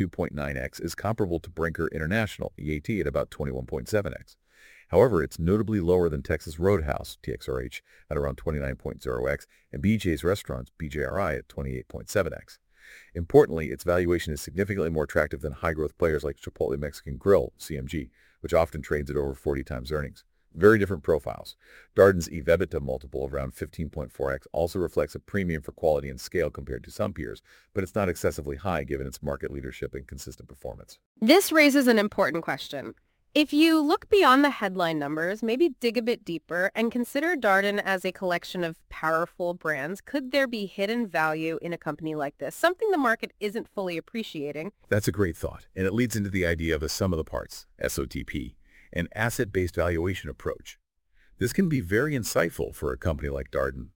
[SPEAKER 2] 22.9x is comparable to Brinker International, EAT, at about 21.7x. However, it's notably lower than Texas Roadhouse, TXRH, at around 29.0x, and BJ's Restaurants, BJRI, at 28.7x. Importantly, its valuation is significantly more attractive than high-growth players like Chipotle Mexican Grill, CMG, which often trades at over 40 times earnings. Very different profiles. Darden's EV/EBITDA multiple of around 15.4x also reflects a premium for quality and scale compared to some peers, but it's not excessively high given its market leadership and consistent performance.
[SPEAKER 1] This raises an important question. If you look beyond the headline numbers, maybe dig a bit deeper and consider Darden as a collection of powerful brands, could there be hidden value in a company like this, something the market isn't fully appreciating?
[SPEAKER 2] That's a great thought, and it leads into the idea of a sum of the parts, SOTP, an asset-based valuation approach. This can be very insightful for a company like Darden.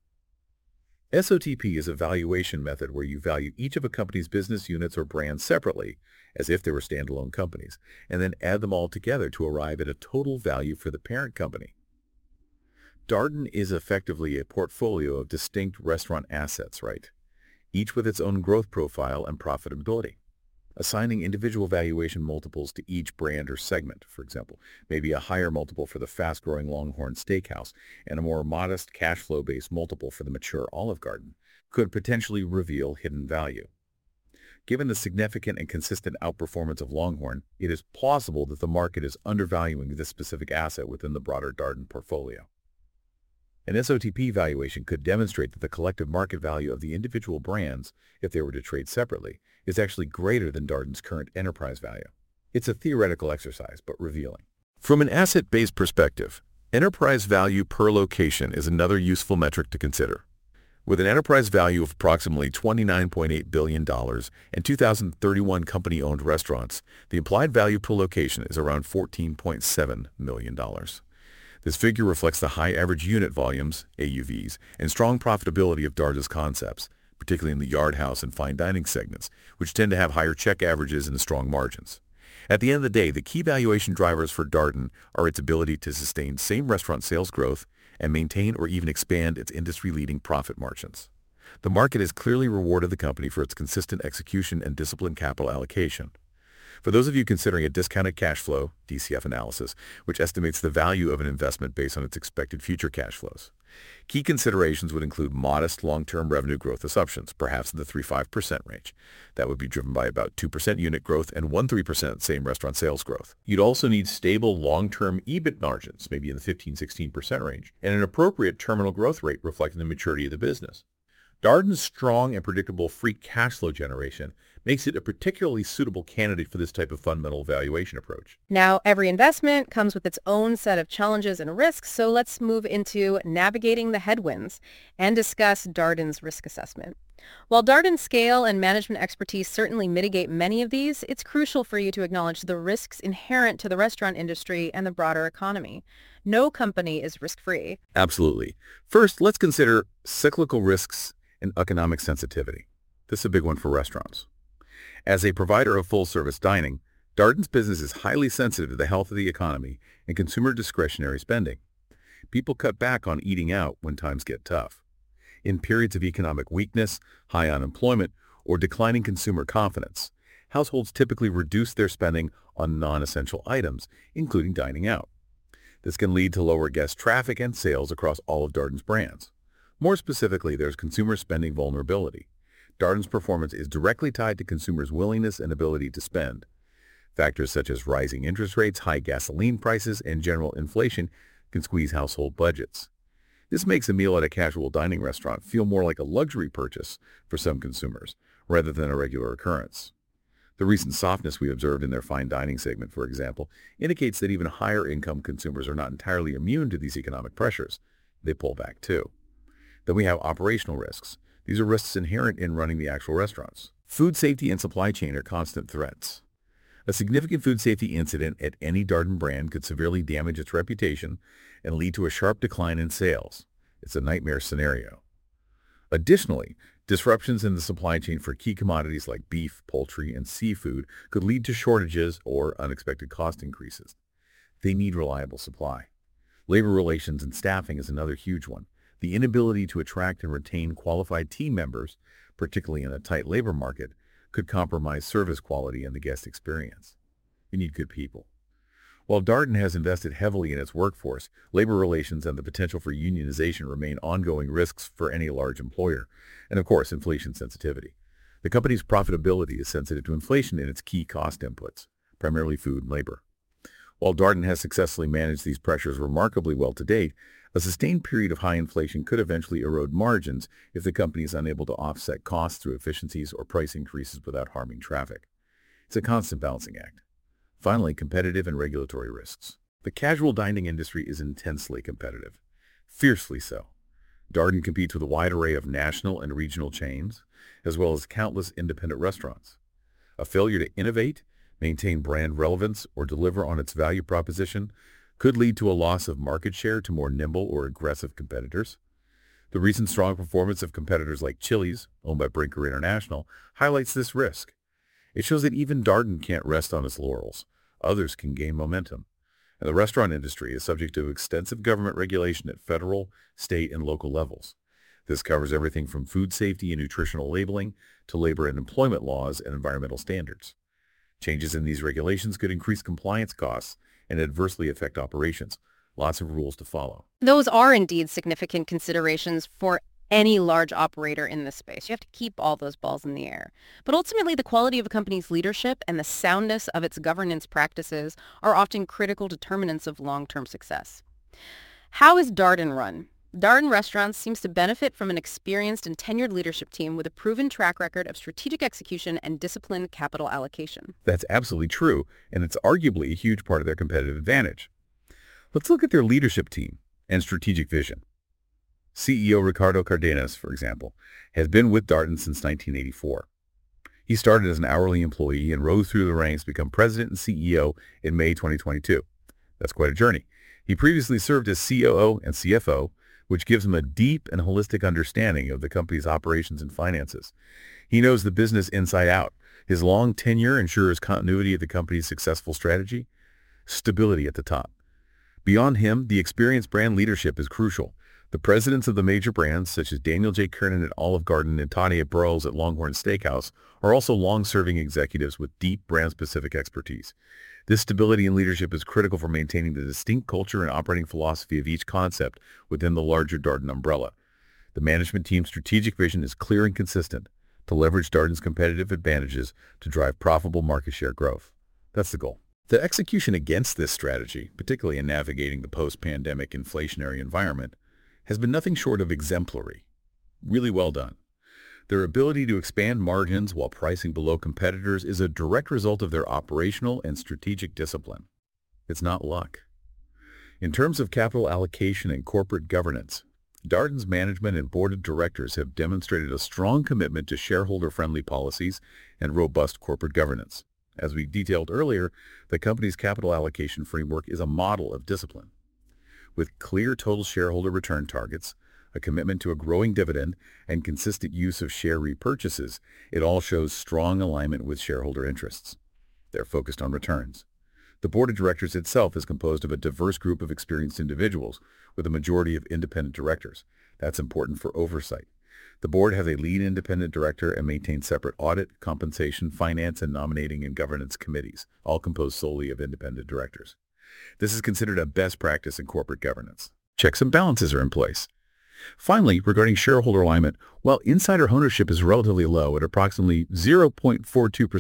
[SPEAKER 2] SOTP is a valuation method where you value each of a company's business units or brands separately, as if they were standalone companies, and then add them all together to arrive at a total value for the parent company. Darden is effectively a portfolio of distinct restaurant assets, right? Each with its own growth profile and profitability. Assigning individual valuation multiples to each brand or segment, for example, maybe a higher multiple for the fast-growing Longhorn Steakhouse and a more modest cash flow-based multiple for the mature Olive Garden, could potentially reveal hidden value. Given the significant and consistent outperformance of Longhorn, it is plausible that the market is undervaluing this specific asset within the broader Darden portfolio. An SOTP valuation could demonstrate that the collective market value of the individual brands, if they were to trade separately, is actually greater than Darden's current enterprise value. It's a theoretical exercise, but revealing. From an asset-based perspective, enterprise value per location is another useful metric to consider. With an enterprise value of approximately $29.8 billion and 2,031 company-owned restaurants, the implied value per location is around $14.7 million. This figure reflects the high average unit volumes, AUVs, and strong profitability of Darden's concepts, particularly in the Yard House and fine dining segments, which tend to have higher check averages and strong margins. At the end of the day, the key valuation drivers for Darden are its ability to sustain same-restaurant sales growth and maintain or even expand its industry-leading profit margins. The market has clearly rewarded the company for its consistent execution and disciplined capital allocation. For those of you considering a discounted cash flow, DCF analysis, which estimates the value of an investment based on its expected future cash flows, key considerations would include modest long-term revenue growth assumptions, perhaps in the 3-5% range. That would be driven by about 2% unit growth and 1-3% same-restaurant sales growth. You'd also need stable long-term EBIT margins, maybe in the 15-16% range, and an appropriate terminal growth rate reflecting the maturity of the business. Darden's strong and predictable free cash flow generation makes it a particularly suitable candidate for this type of fundamental valuation approach.
[SPEAKER 1] Now, every investment comes with its own set of challenges and risks, so let's move into navigating the headwinds and discuss Darden's risk assessment. While Darden's scale and management expertise certainly mitigate many of these, it's crucial for you to acknowledge the risks inherent to the restaurant industry and the broader economy. No company is risk-free.
[SPEAKER 2] Absolutely. First, let's consider cyclical risks and economic sensitivity. This is a big one for restaurants. As a provider of full-service dining, Darden's business is highly sensitive to the health of the economy and consumer discretionary spending. People cut back on eating out when times get tough. In periods of economic weakness, high unemployment, or declining consumer confidence, households typically reduce their spending on non-essential items, including dining out. This can lead to lower guest traffic and sales across all of Darden's brands. More specifically, there's consumer spending vulnerability. Darden's performance is directly tied to consumers' willingness and ability to spend. Factors such as rising interest rates, high gasoline prices, and general inflation can squeeze household budgets. This makes a meal at a casual dining restaurant feel more like a luxury purchase for some consumers, rather than a regular occurrence. The recent softness we observed in their fine dining segment, for example, indicates that even higher-income consumers are not entirely immune to these economic pressures. They pull back too. Then we have operational risks. These are risks inherent in running the actual restaurants. Food safety and supply chain are constant threats. A significant food safety incident at any Darden brand could severely damage its reputation and lead to a sharp decline in sales. It's a nightmare scenario. Additionally, disruptions in the supply chain for key commodities like beef, poultry, and seafood could lead to shortages or unexpected cost increases. They need reliable supply. Labor relations and staffing is another huge one. The inability to attract and retain qualified team members, particularly in a tight labor market, could compromise service quality and the guest experience. You need good people. While Darden has invested heavily in its workforce, labor relations and the potential for unionization remain ongoing risks for any large employer, and of course, inflation sensitivity. The company's profitability is sensitive to inflation in its key cost inputs, primarily food and labor. While Darden has successfully managed these pressures remarkably well to date, a sustained period of high inflation could eventually erode margins if the company is unable to offset costs through efficiencies or price increases without harming traffic. It's a constant balancing act. Finally, competitive and regulatory risks. The casual dining industry is intensely competitive, fiercely so. Darden competes with a wide array of national and regional chains, as well as countless independent restaurants. A failure to innovate, maintain brand relevance, or deliver on its value proposition could lead to a loss of market share to more nimble or aggressive competitors. The recent strong performance of competitors like Chili's, owned by Brinker International, highlights this risk. It shows that even Darden can't rest on its laurels. Others can gain momentum. And the restaurant industry is subject to extensive government regulation at federal, state, and local levels. This covers everything from food safety and nutritional labeling to labor and employment laws and environmental standards. Changes in these regulations could increase compliance costs and adversely affect operations. Lots of rules to follow.
[SPEAKER 1] Those are indeed significant considerations for any large operator in this space. You have to keep all those balls in the air. But ultimately, the quality of a company's leadership and the soundness of its governance practices are often critical determinants of long-term success. How is Darden run? Darden Restaurants seems to benefit from an experienced and tenured leadership team with a proven track record of strategic execution and disciplined capital allocation.
[SPEAKER 2] That's absolutely true, and it's arguably a huge part of their competitive advantage. Let's look at their leadership team and strategic vision. CEO Ricardo Cardenas, for example, has been with Darden since 1984. He started as an hourly employee and rose through the ranks to become president and CEO in May 2022. That's quite a journey. He previously served as COO and CFO, which gives him a deep and holistic understanding of the company's operations and finances. He knows the business inside out. His long tenure ensures continuity of the company's successful strategy, stability at the top. Beyond him, the experienced brand leadership is crucial. The presidents of the major brands, such as Daniel J. Kernan at Olive Garden and Tanya Burroughs at Longhorn Steakhouse, are also long-serving executives with deep brand-specific expertise. This stability in leadership is critical for maintaining the distinct culture and operating philosophy of each concept within the larger Darden umbrella. The management team's strategic vision is clear and consistent to leverage Darden's competitive advantages to drive profitable market share growth. That's the goal. The execution against this strategy, particularly in navigating the post-pandemic inflationary environment, has been nothing short of exemplary. Really well done. Their ability to expand margins while pricing below competitors is a direct result of their operational and strategic discipline. It's not luck. In terms of capital allocation and corporate governance, Darden's management and board of directors have demonstrated a strong commitment to shareholder-friendly policies and robust corporate governance. As we detailed earlier, the company's capital allocation framework is a model of discipline. With clear total shareholder return targets, a commitment to a growing dividend, and consistent use of share repurchases, it all shows strong alignment with shareholder interests. They're focused on returns. The board of directors itself is composed of a diverse group of experienced individuals, with a majority of independent directors. That's important for oversight. The board has a lead independent director and maintains separate audit, compensation, finance, and nominating and governance committees, all composed solely of independent directors. This is considered a best practice in corporate governance. Checks and balances are in place. Finally, regarding shareholder alignment, while insider ownership is relatively low at approximately 0.42% to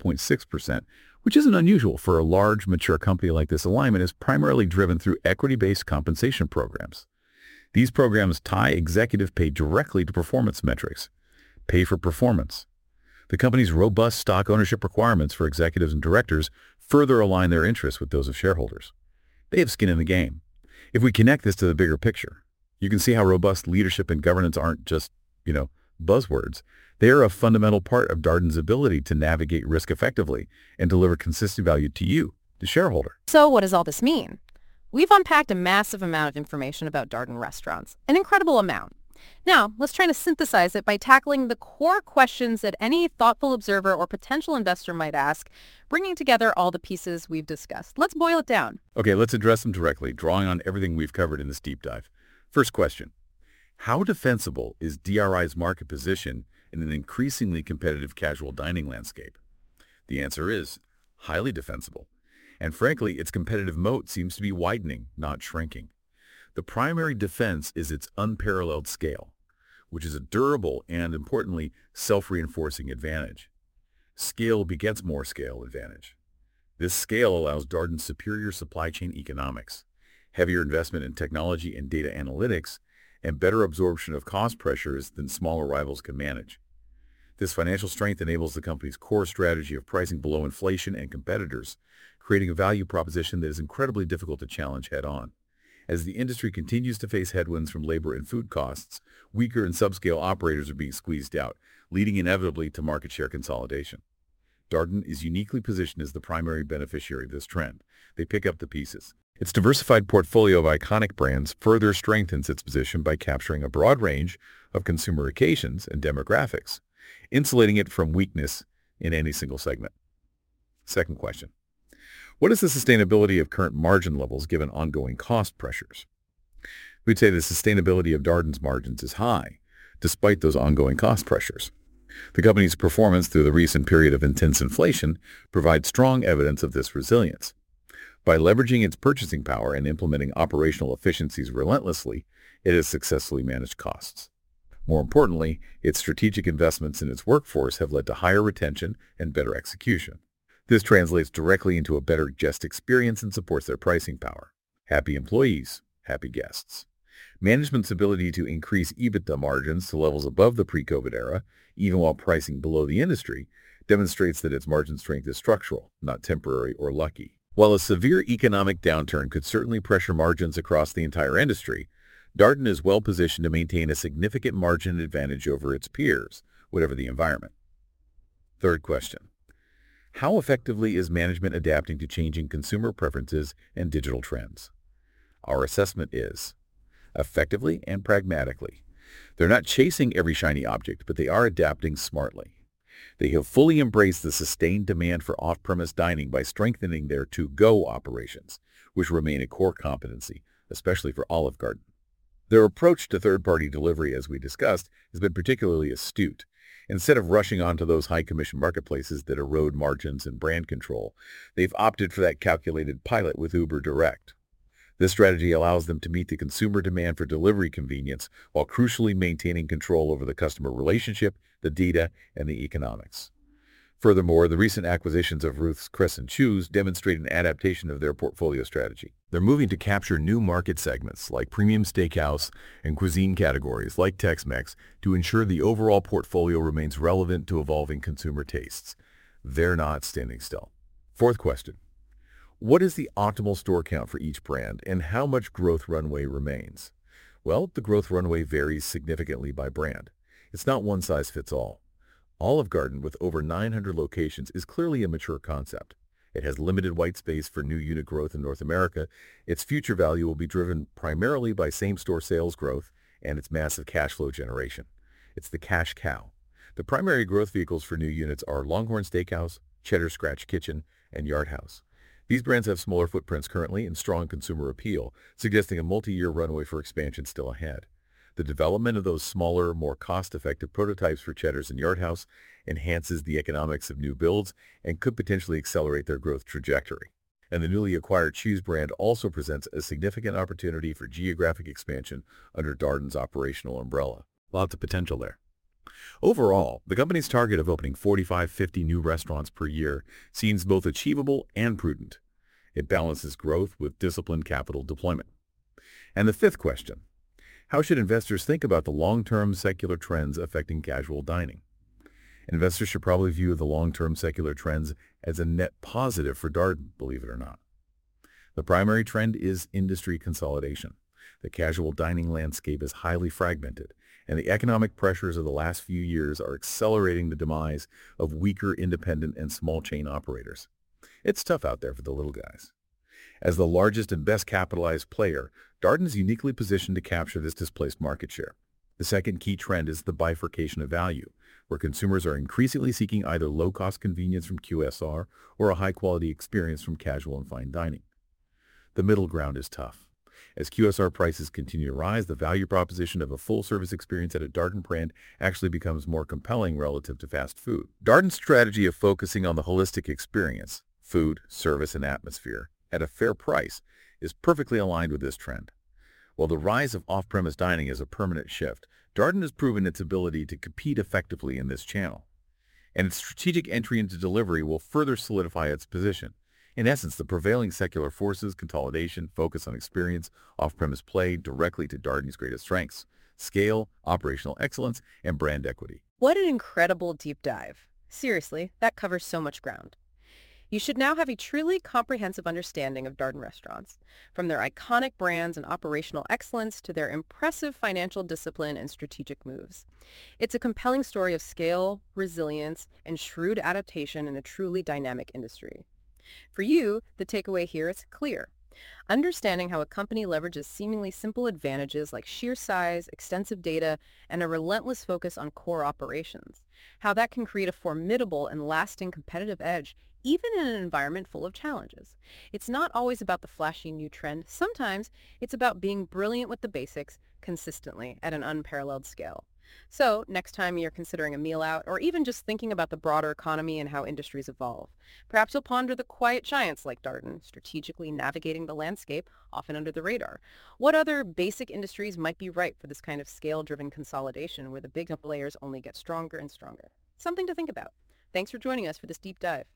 [SPEAKER 2] 0.6%, which isn't unusual for a large, mature company like this, alignment is primarily driven through equity-based compensation programs. These programs tie executive pay directly to performance metrics. Pay for performance. The company's robust stock ownership requirements for executives and directors further align their interests with those of shareholders. They have skin in the game. If we connect this to the bigger picture, you can see how robust leadership and governance aren't just, buzzwords. They are a fundamental part of Darden's ability to navigate risk effectively and deliver consistent value to you, the shareholder.
[SPEAKER 1] So what does all this mean? We've unpacked a massive amount of information about Darden Restaurants, an incredible amount. Now, let's try to synthesize it by tackling the core questions that any thoughtful observer or potential investor might ask, bringing together all the pieces we've discussed. Let's boil it down.
[SPEAKER 2] Okay, let's address them directly, drawing on everything we've covered in this deep dive. First question, how defensible is DRI's market position in an increasingly competitive casual dining landscape? The answer is highly defensible. And frankly, its competitive moat seems to be widening, not shrinking. The primary defense is its unparalleled scale, which is a durable and, importantly, self-reinforcing advantage. Scale begets more scale advantage. This scale allows Darden's superior supply chain economics, heavier investment in technology and data analytics, and better absorption of cost pressures than smaller rivals can manage. This financial strength enables the company's core strategy of pricing below inflation and competitors, creating a value proposition that is incredibly difficult to challenge head-on. As the industry continues to face headwinds from labor and food costs, weaker and subscale operators are being squeezed out, leading inevitably to market share consolidation. Darden is uniquely positioned as the primary beneficiary of this trend. They pick up the pieces. Its diversified portfolio of iconic brands further strengthens its position by capturing a broad range of consumer occasions and demographics, insulating it from weakness in any single segment. Second question. What is the sustainability of current margin levels given ongoing cost pressures? We'd say the sustainability of Darden's margins is high, despite those ongoing cost pressures. The company's performance through the recent period of intense inflation provides strong evidence of this resilience. By leveraging its purchasing power and implementing operational efficiencies relentlessly, it has successfully managed costs. More importantly, its strategic investments in its workforce have led to higher retention and better execution. This translates directly into a better guest experience and supports their pricing power. Happy employees, happy guests. Management's ability to increase EBITDA margins to levels above the pre-COVID era, even while pricing below the industry, demonstrates that its margin strength is structural, not temporary or lucky. While a severe economic downturn could certainly pressure margins across the entire industry, Darden is well positioned to maintain a significant margin advantage over its peers, whatever the environment. Third question. How effectively is management adapting to changing consumer preferences and digital trends? Our assessment is effectively and pragmatically. They're not chasing every shiny object, but they are adapting smartly. They have fully embraced the sustained demand for off-premise dining by strengthening their to-go operations, which remain a core competency, especially for Olive Garden. Their approach to third-party delivery, as we discussed, has been particularly astute. Instead of rushing onto those high-commission marketplaces that erode margins and brand control, they've opted for that calculated pilot with Uber Direct. This strategy allows them to meet the consumer demand for delivery convenience while crucially maintaining control over the customer relationship, the data, and the economics. Furthermore, the recent acquisitions of Ruth's Chris and Chu's demonstrate an adaptation of their portfolio strategy. They're moving to capture new market segments like premium steakhouse and cuisine categories like Tex-Mex to ensure the overall portfolio remains relevant to evolving consumer tastes. They're not standing still. Fourth question. What is the optimal store count for each brand and how much growth runway remains? Well, the growth runway varies significantly by brand. It's not one size fits all. Olive Garden, with over 900 locations, is clearly a mature concept. It has limited white space for new unit growth in North America. Its future value will be driven primarily by same-store sales growth and its massive cash flow generation. It's the cash cow. The primary growth vehicles for new units are Longhorn Steakhouse, Cheddar Scratch Kitchen, and Yard House. These brands have smaller footprints currently and strong consumer appeal, suggesting a multi-year runway for expansion still ahead. The development of those smaller, more cost-effective prototypes for Cheddar's and Yard House enhances the economics of new builds and could potentially accelerate their growth trajectory. And the newly acquired Chuy's brand also presents a significant opportunity for geographic expansion under Darden's operational umbrella. Lots of potential there. Overall, the company's target of opening 45-50 new restaurants per year seems both achievable and prudent. It balances growth with disciplined capital deployment. And the fifth question. How should investors think about the long-term secular trends affecting casual dining? Investors should probably view the long-term secular trends as a net positive for Darden, believe it or not. The primary trend is industry consolidation. The casual dining landscape is highly fragmented, and the economic pressures of the last few years are accelerating the demise of weaker independent and small chain operators. It's tough out there for the little guys. As the largest and best capitalized player, Darden is uniquely positioned to capture this displaced market share. The second key trend is the bifurcation of value, where consumers are increasingly seeking either low-cost convenience from QSR or a high-quality experience from casual and fine dining. The middle ground is tough. As QSR prices continue to rise, the value proposition of a full-service experience at a Darden brand actually becomes more compelling relative to fast food. Darden's strategy of focusing on the holistic experience, food, service, and atmosphere, at a fair price, is perfectly aligned with this trend. While the rise of off-premise dining is a permanent shift, Darden has proven its ability to compete effectively in this channel. And its strategic entry into delivery will further solidify its position. In essence, the prevailing secular forces, consolidation, focus on experience, off-premise play directly to Darden's greatest strengths: scale, operational excellence, and brand equity.
[SPEAKER 1] What an incredible deep dive. Seriously, that covers so much ground. You should now have a truly comprehensive understanding of Darden restaurants, from their iconic brands and operational excellence to their impressive financial discipline and strategic moves. It's a compelling story of scale, resilience, and shrewd adaptation in a truly dynamic industry. For you, the takeaway here is clear. Understanding how a company leverages seemingly simple advantages like sheer size, extensive data, and a relentless focus on core operations. How that can create a formidable and lasting competitive edge even in an environment full of challenges. It's not always about the flashy new trend. Sometimes it's about being brilliant with the basics consistently at an unparalleled scale. So next time you're considering a meal out or even just thinking about the broader economy and how industries evolve, perhaps you'll ponder the quiet giants like Darden, strategically navigating the landscape, often under the radar. What other basic industries might be ripe for this kind of scale-driven consolidation where the big players only get stronger and stronger? Something to think about. Thanks for joining us for this deep dive.